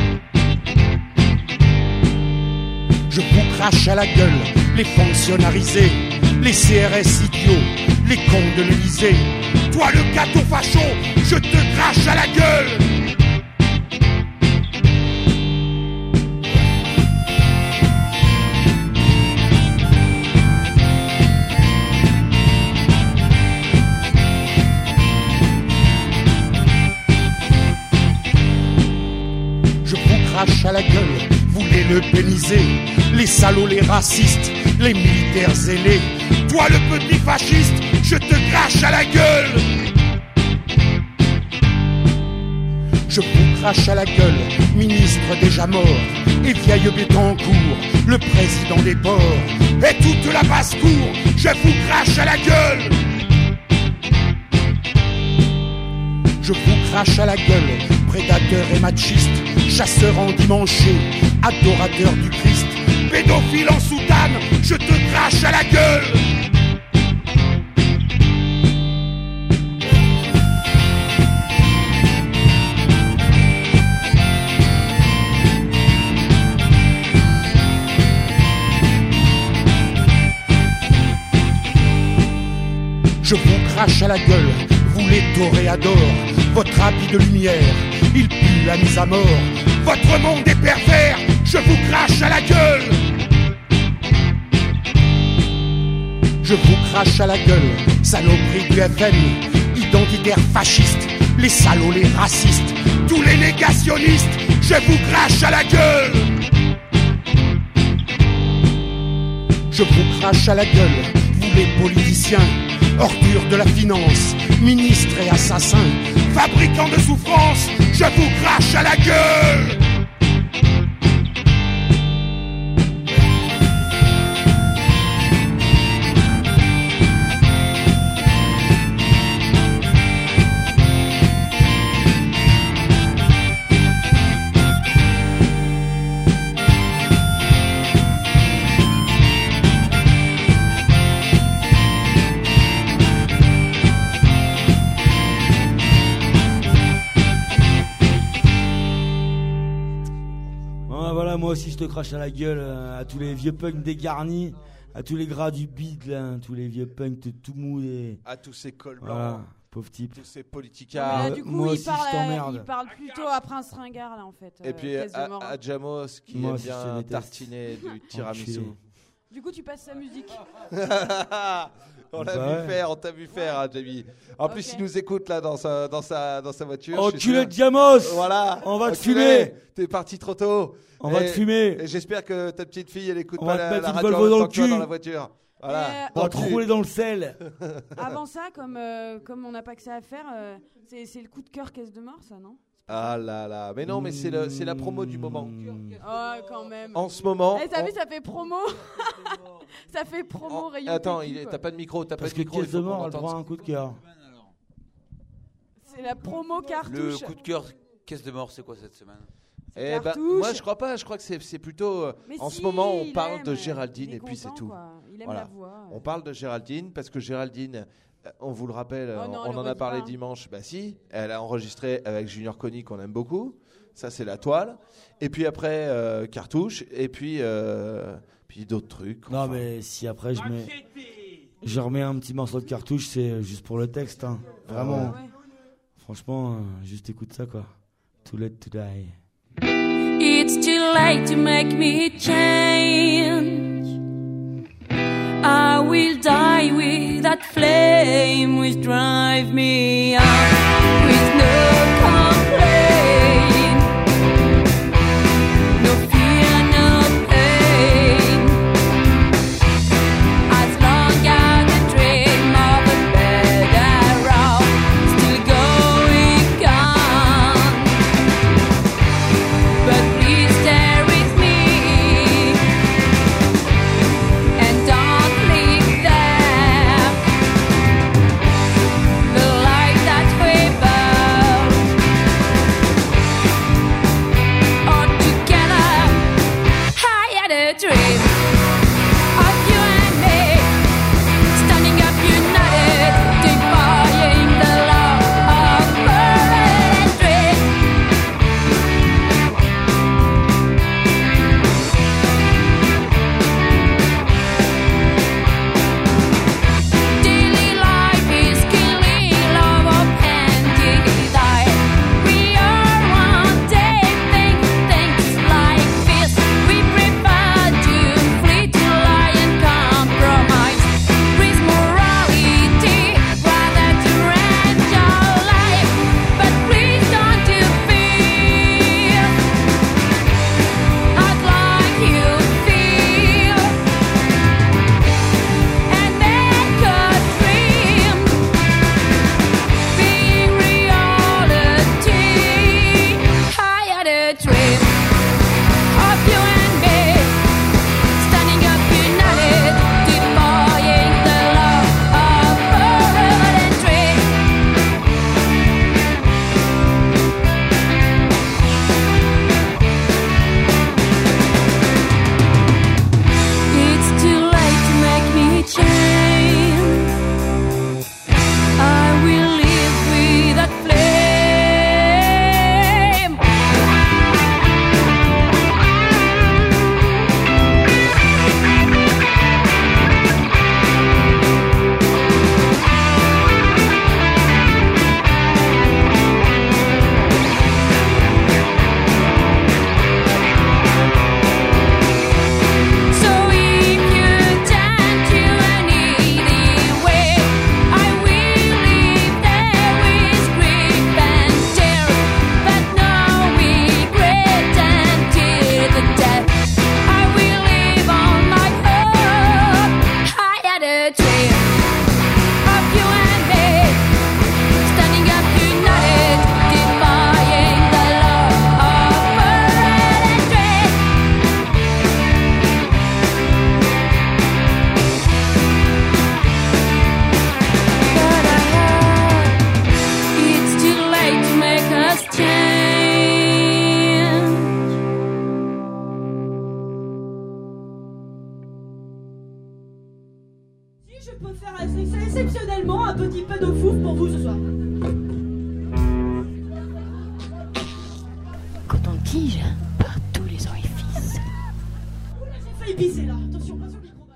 Je vous crache à la gueule, les fonctionnarisés, les C R S idiots, les cons de l'Elysée. Toi le gâteau facho, je te crache à la gueule. Je vous crache à la gueule, vous les le pénisez, les salauds, les racistes, les militaires zélés. Toi le petit fasciste, je te crache à la gueule. Je vous crache à la gueule, ministre déjà mort, et vieille Bettencourt, le président des ports, et toute la basse-cour, je vous crache à la gueule. Je vous crache à la gueule, prédateurs et machistes, chasseurs endimanchés, adorateurs du Christ, pédophiles en soutane, je te crache à la gueule. Je vous crache à la gueule, vous les toréadors, votre habit de lumière, il pue la mise à mort. Votre monde est pervers, je vous crache à la gueule. Je vous crache à la gueule, saloperie du F M, identitaires fascistes, les salauds, les racistes, tous les négationnistes, je vous crache à la gueule. Je vous crache à la gueule, vous les politiciens, ordures de la finance, ministres et assassins, fabricants de souffrance, je vous crache à la gueule. Ouais, voilà, moi aussi je te crache à la gueule euh, à tous les vieux punks dégarnis, à tous les gras du beat, là, hein, tous les vieux punks de tout mou et... À tous ces cols blancs, Voilà, pauvre type. tous ces Mais politicas. là, du coup, moi il, aussi, parle, je euh, t'emmerde. il parle plutôt à Prince Ringard, là, en fait. Et euh, puis Caisse de à, mort. à Jamos qui Moi aime aussi, je te bien déteste. tartiner du tiramisu. Enculé. Du coup, tu passes sa musique. On l'a Bah vu ouais. faire, on t'a vu faire, hein, Jamie. En plus, Ok. il nous écoute là dans sa, dans sa, dans sa voiture. je suis Enculé sûr. de Diamos. Voilà. On va te Enculé. fumer. T'es parti trop tôt. On va Et- te fumer. Et j'espère que ta petite fille, elle écoute On pas va te la, mettre la une radio en Volvo même dans temps le que toi cul. dans la voiture. Voilà. On va trop rouler dans le sel. Avant ça, comme, euh, comme on n'a pas que ça à faire, euh, c'est, c'est le coup de cœur caisse de mort, ça, non? Ah là là, mais non, mais c'est, le, c'est la promo du moment. Oh, quand même. En ce moment. Eh, t'as on... vu, ça fait promo. Ça fait promo, oh, rayon. Attends, P Q, il est, quoi. t'as pas de micro, t'as Parce pas de que micro. caisse de mort a le droit à un coup de cœur. C'est la promo cartouche. Le coup de cœur caisse de mort, c'est quoi cette semaine? Eh ben, moi je crois pas, je crois que c'est, c'est plutôt euh, en si, ce moment on il parle aime, de Géraldine il est et puis content, c'est tout. quoi. Il aime Voilà. la voix. On parle de Géraldine parce que Géraldine, euh, on vous le rappelle, Oh on, non, on le en a redis parlé pas. dimanche. Bah si, elle a enregistré avec Junior Conny qu'on aime beaucoup. Ça c'est la toile. Et puis après euh, Cartouche et puis euh, puis d'autres trucs. Non enfin. mais si après je mets, je remets un petit morceau de Cartouche, c'est juste pour le texte, hein. Vraiment. Ah ouais. Franchement, euh, juste écoute ça quoi. Too late to die. It's too late to make me change. I will die with that flame which drive me out with no complaint, no fear, no pain. As long as the dream of a better road still going on. But please stay with me and don't leave there. The light that we burn. All together, I had a dream of you and me, standing up united, defying the law of poetry. Daily life is killing, love up and die. We are one day think things like this. We prefer to flee to lie and compromise. Risk morality rather to range our life. But please don't you feel act like you feel and make a dream being reality. I had a dream of you and me, standing up united, defying the law of poetry. It's too late to make me change. I will live with that flame. So if you tempt you any way, I will live there with grief and tears, but no regret until the death. I will live on my hope. I had a dream of you and me, standing up united, defying the law of poetry. But I heard it's too late to make us change. Si je peux faire ex- exceptionnellement un petit peu de fouf pour vous ce soir. Quand on tige par tous les orifices. J'ai failli pisser là, attention, pas sur le micro.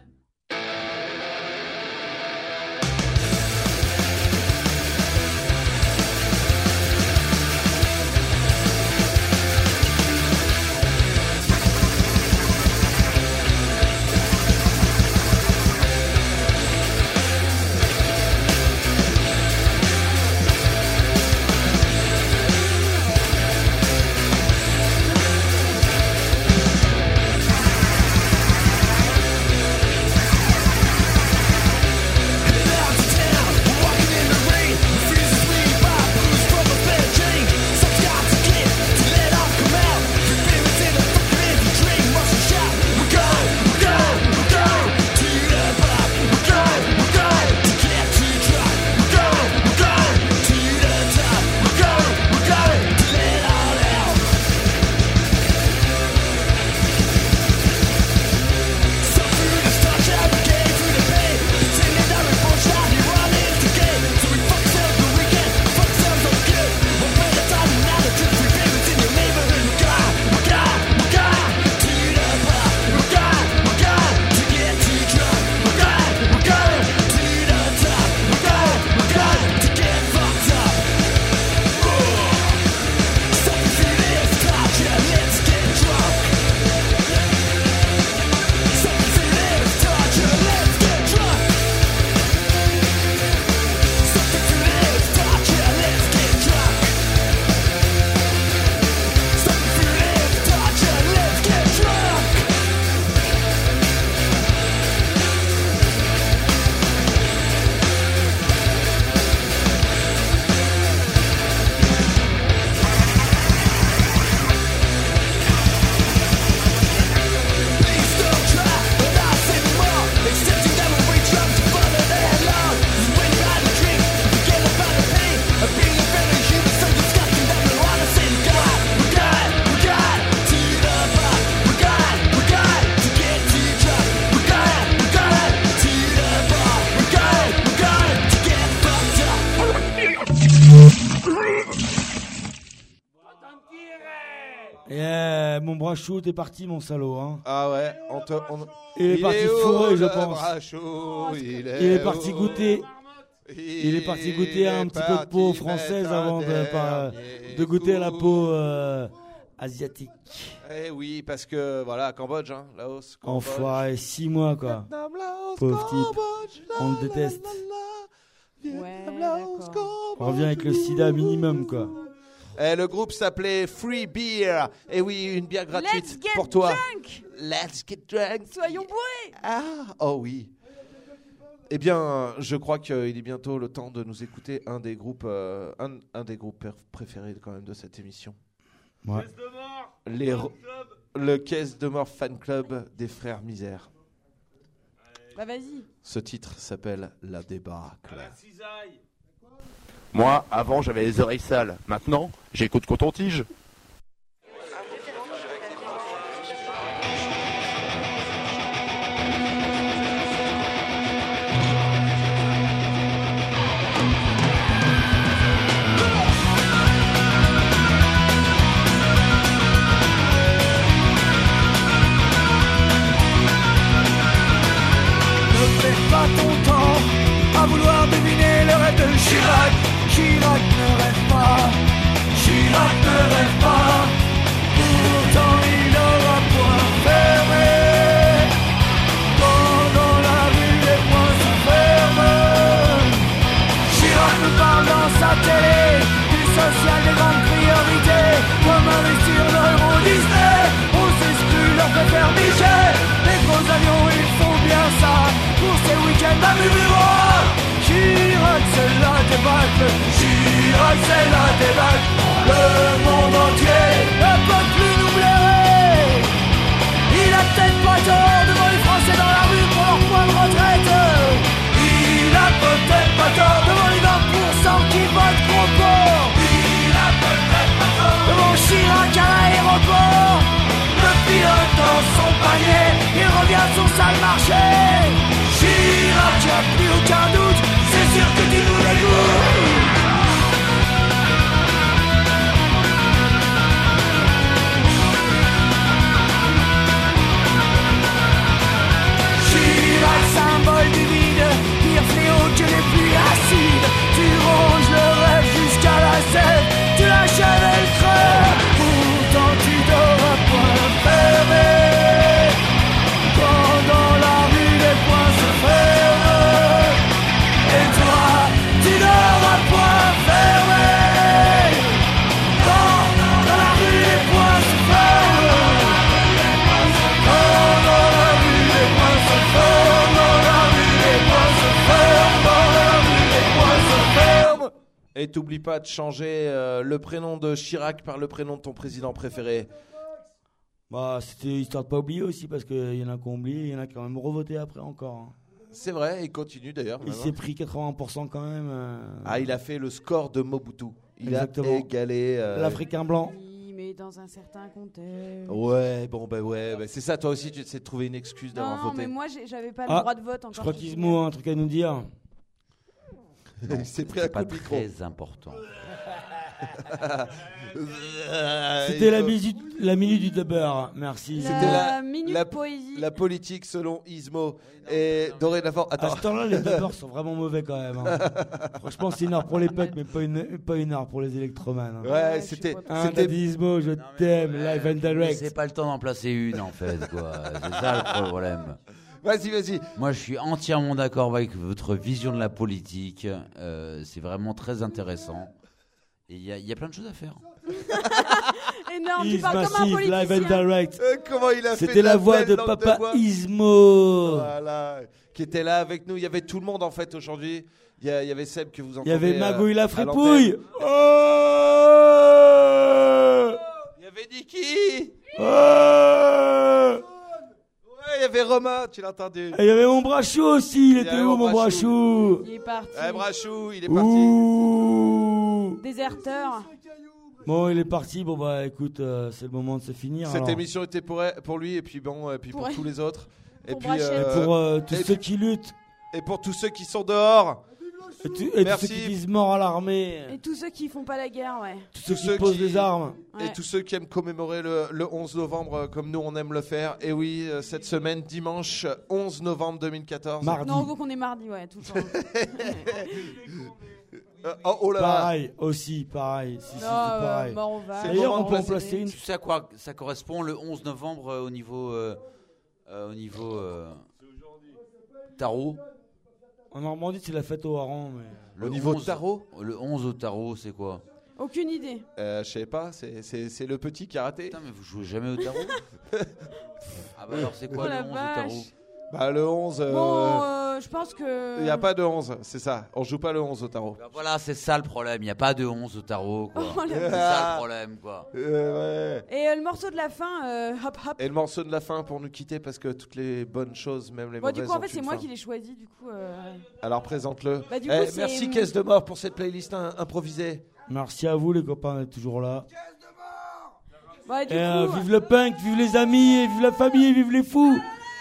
Et euh, mon Brachou, t'es parti, mon salaud. Hein. Ah ouais, on te, on... Il est il parti est fourrer, où, je le pense. Brachou, il est, Il est parti où goûter. Il, il est parti goûter à un petit peu de peau française avant de, par, de goûter à la peau euh, asiatique. Eh oui, parce que voilà, Cambodge, hein, Laos. Cambodge. Enfoiré, six mois quoi. Vietnam, Laos, pauvre Cambodge, type. On le déteste. Ouais, d'accord. On revient avec le sida minimum quoi. Eh, le groupe s'appelait Free Beer. Et oui, une bière gratuite Let's get pour toi. Drunk. Let's get drunk. Soyons bourrés. Ah, oh oui. Eh bien, je crois qu'il est bientôt le temps de nous écouter un des groupes, euh, un, un des groupes préférés quand même de cette émission. Ouais. Les, le Caisse de Mort Fan Club des Frères Misère. Bah vas-y. Ce titre s'appelle La Débâcle. Moi, avant, j'avais les oreilles sales. Maintenant, j'écoute Coton-Tige. Ne perds pas ton temps à vouloir deviner le rêve de Chirac. Chirac ne rêve pas, Chirac ne rêve pas. Pourtant il aura point fermé. Quand dans la rue les poings se ferment, Chirac nous parle dans sa télé du social, des grandes priorités, comme investir dans Euro Disney. On s'exclut, leur fait faire Michel. Les gros avions ils font bien ça pour ces week-ends à Murmura. Chirac c'est la débâcle, Chirac c'est la débâcle. Le monde entier ne peut plus nous blairer. Il a peut-être pas tort devant les Français dans la rue pour leur point de retraite. Il a peut-être pas tort devant les vingt pour cent qui votent gros porc. Il a peut-être pas tort devant Chirac à l'aéroport. Le pilote dans son panier, il revient sur sale marché. Chirac, y'a plus aucun doute, c'est sûr que tu nous dégoûtes. Chirac, symbole du vide, pire fléau que les pluies acides. Tu ronges le rêve jusqu'à la sève, tu l'achèves et le crève. Pourtant tu dors à point fermé. Quand dans la rue les poings se ferment, et toi tu dors à point fermé. Quand dans la rue les poings se ferment, quand dans la rue les poings se ferment, dans la rue les poings se ferment, dans la rue les poings se ferment. Et t'oublie pas de changer euh, le prénom de Chirac par le prénom de ton président préféré. Bah, c'était histoire de pas oublier aussi, parce qu'il y en a qui ont oublié, il y en a qui ont même revoté après encore. Hein. C'est vrai, il continue d'ailleurs. Il maintenant. s'est pris quatre-vingts pour cent quand même. Euh... Ah, il a fait le score de Mobutu. Il Exactement. a égalé euh... l'Africain blanc. Oui, mais dans un certain contexte. Ouais, bon, bah ouais, bah, c'est ça. Toi aussi, tu essaies de trouver une excuse d'avoir Non, voté. mais moi, j'ai- j'avais pas Ah, le droit de vote encore. Je crois qu'Ismo a un truc à nous dire. Il s'est pris un coup pas de micro. très important. C'était la minute, la minute du dubber. Merci. La C'était la, minute la, poésie. la politique selon Ismo. Et dorénavant. À Attends. ce temps-là, les dubbers sont vraiment mauvais quand même. Hein. Franchement, c'est une heure pour les punks, mais pas une, pas une heure pour les électromanes. Hein. Ouais, c'était. Hein, c'était- t'as dit Ismo, je t'aime, live and direct. C'est pas le temps d'en placer une en fait, quoi. C'est ça le problème. Vas-y, vas-y. Moi, je suis entièrement d'accord avec votre vision de la politique. Euh, c'est vraiment très intéressant. Et il y, a- il y a plein de choses à faire. Énorme, tu Is parles comme un Massive, live and politicien. direct. Euh, comment il a fait C'était la de voix belle de langue Papa bois. Ismo. Voilà, qui était là avec nous. Il y avait tout le monde en fait aujourd'hui. Il y, a- il y avait Seb que vous Il entendez. y avait euh, Magouille la à fripouille. l'antenne. Oh Il y avait Niki. Oh Ouais, il y avait Romain, tu l'as entendu. Et il y avait mon Brachou aussi. Il y était avait où mon mon Brachou. Brachou? Il est parti. Eh, Brachou, il est parti. Ouh. Déserteur. Bon, il est parti. Bon bah écoute, euh, c'est le moment de se finir. Cette alors. émission était pour, elle- pour lui et puis bon, et puis pour, Pour elle. tous les autres. Et Pour puis Brachette. Et pour euh, tous et- ceux qui luttent. et pour tous ceux qui sont dehors. Et, tu, et Merci. tous ceux qui disent mort à l'armée. Et tous ceux qui font pas la guerre, ouais. Tous ceux qui posent les armes. Et Ouais. tous ceux qui aiment commémorer le, le onze novembre euh, comme nous on aime le faire. Et oui, euh, cette semaine, dimanche onze novembre deux mille quatorze. Non, donc on est mardi, ouais, tout le temps. Euh, oh, oh là là. Pareil, aussi, pareil. Si, si, c'est Non, euh, pareil. mort au vache. D'ailleurs, on peut en placer une. Tu sais à quoi ça correspond le onze novembre euh, au niveau euh, euh, au niveau euh, tarot. En Normandie, c'est la fête au hareng. Mais... Le Au niveau onze, tarot Le onze au tarot, c'est quoi? Aucune idée. Euh, Je sais pas, c'est- c'est c'est le petit karaté. Putain, mais vous jouez jamais au tarot? Ah bah alors c'est quoi Oh le la onze au vache. tarot? Bah le onze, euh, Bon, euh, je pense que. il n'y a pas de onze, c'est ça. On joue pas le onze au tarot. Bah voilà, c'est ça le problème. Il n'y a pas de onze au tarot, quoi. Oh, la c'est ça le problème, quoi. Euh, ouais. Et euh, le morceau de la fin, euh, hop hop. Et le morceau de la fin pour nous quitter parce que toutes les bonnes choses, même les Bon, mauvaises, du coup, en ont fait, c'est une moi fin. qui l'ai choisi, du coup. euh, Alors présente-le. Bah, du Eh, coup, c'est- merci Caisse de Mort pour cette playlist im- improvisée. Merci à vous, les copains, d'être toujours là. Ouais, du Et, euh, coup. vive le punk, vive les amis, et vive la famille, et vive les fous.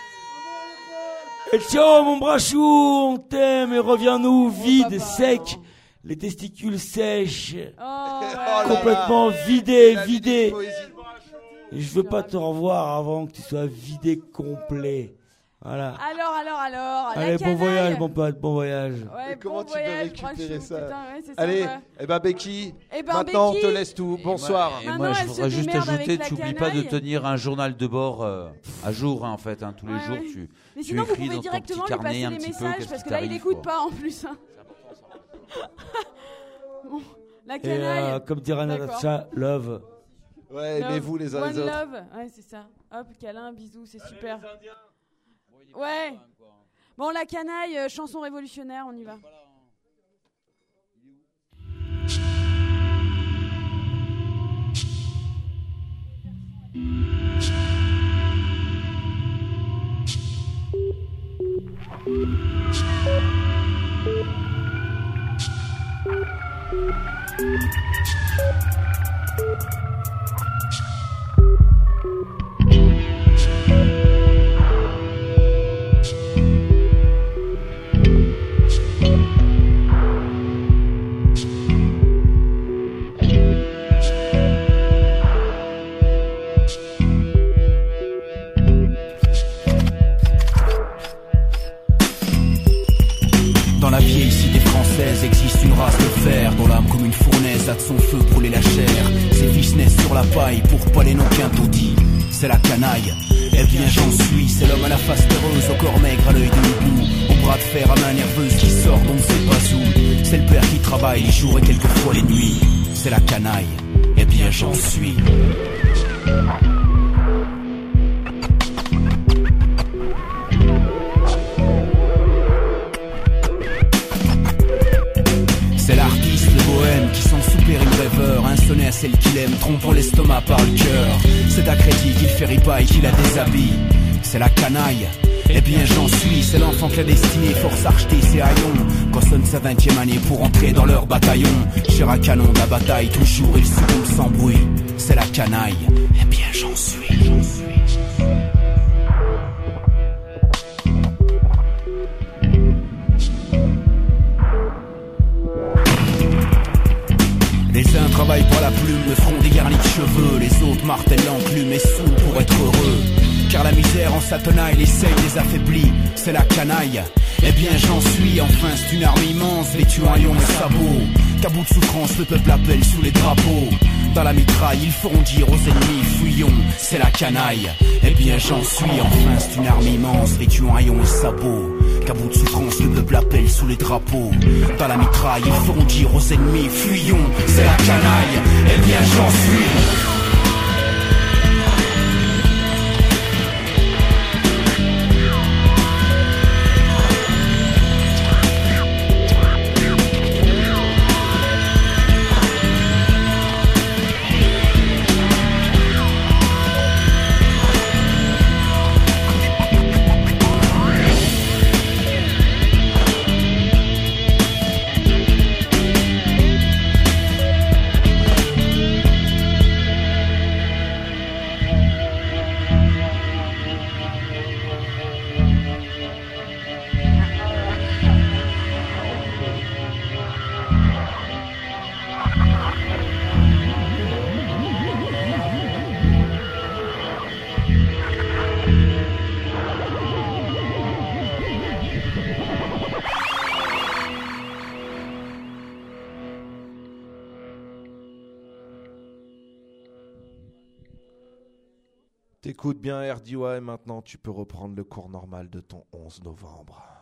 Et ciao, mon brachou, on t'aime et reviens-nous vide, sec, les testicules sèches, Oh, complètement vidés, vidés. Et je veux pas te revoir avant que tu sois vidé complet. Voilà. Alors, alors, alors. Allez, la bon canaille. voyage, mon pote, bon voyage. Ouais, Comment bon tu peux voyage, récupérer Brachou, ça putain, ouais, c'est Allez, sympa. eh ben Becky, Eh ben, maintenant Becky. on te laisse tout. Bonsoir. Et Maintenant, moi, je elle voudrais se juste démerde ajouter, avec la tu n'oublies pas de canaille. tenir un journal de bord euh, à jour, hein, en fait. Hein, tous les Ouais, jours, ouais. tu, Mais tu sinon, vous écris pouvez dans ton petit directement lui carnet passer un les petit peu messages qu'est-ce parce qui que là, il t'arrive, écoute quoi. pas en plus. hein. Bon, la Et canaille. euh, comme dirait D'accord. Natacha, love. Ouais, Love, aimez-vous les uns one les autres. love, ouais, c'est ça. Hop, câlin, bisous, c'est super. Ouais. Bon, la canaille, euh, chanson révolutionnaire, on y va. Dans la vieille cité française existe une race de fer dont l'âme comme une fournaise a de son feu brûlé la chair. Ses fils naissent sur la paille pour pas les noms qu'un taudis. C'est la canaille, eh bien j'en suis. C'est l'homme à la face terreuse, au corps maigre, à l'œil de hibou, au bras de fer à main nerveuse qui sort d'on ne sait pas où. C'est le père qui travaille les jours et quelquefois les nuits. C'est la canaille, eh bien j'en suis. C'est l'artiste, le bohème qui sent super une rêveur, un sonnet à celle qu'il aime, trompant l'estomac par le cœur. C'est à crédit qu'il fait ripaille, qu'il la déshabille. C'est la canaille, eh bien j'en suis. C'est l'enfant que la destinée force à rejeter ses haillons quand sonne sa vingtième année pour entrer dans leur bataillon. Cher à canon de la bataille, toujours il succombe sans bruit. C'est la canaille, eh bien j'en suis, j'en suis. Les uns travaillent pour la plume, le front dégarni de cheveux. Les autres martèlent l'enclume et saoulent pour être heureux. Car la misère en satanaille, l'essaye les affaiblit. C'est la canaille, eh bien j'en suis. Enfin c'est une arme immense, vêtue en haillons et sabots. Qu'à bout de souffrance le peuple appelle sous les drapeaux. Dans la mitraille ils feront dire aux ennemis fuyons. C'est la canaille, eh bien j'en suis. Enfin c'est une arme immense, vêtue en haillons et sabots. Qu'à bout de souffrance le peuple appelle sous les drapeaux. Dans la mitraille ils feront dire aux ennemis fuyons. C'est la canaille, eh bien j'en suis. T'écoutes bien R D Y, maintenant tu peux reprendre le cours normal de ton onze novembre.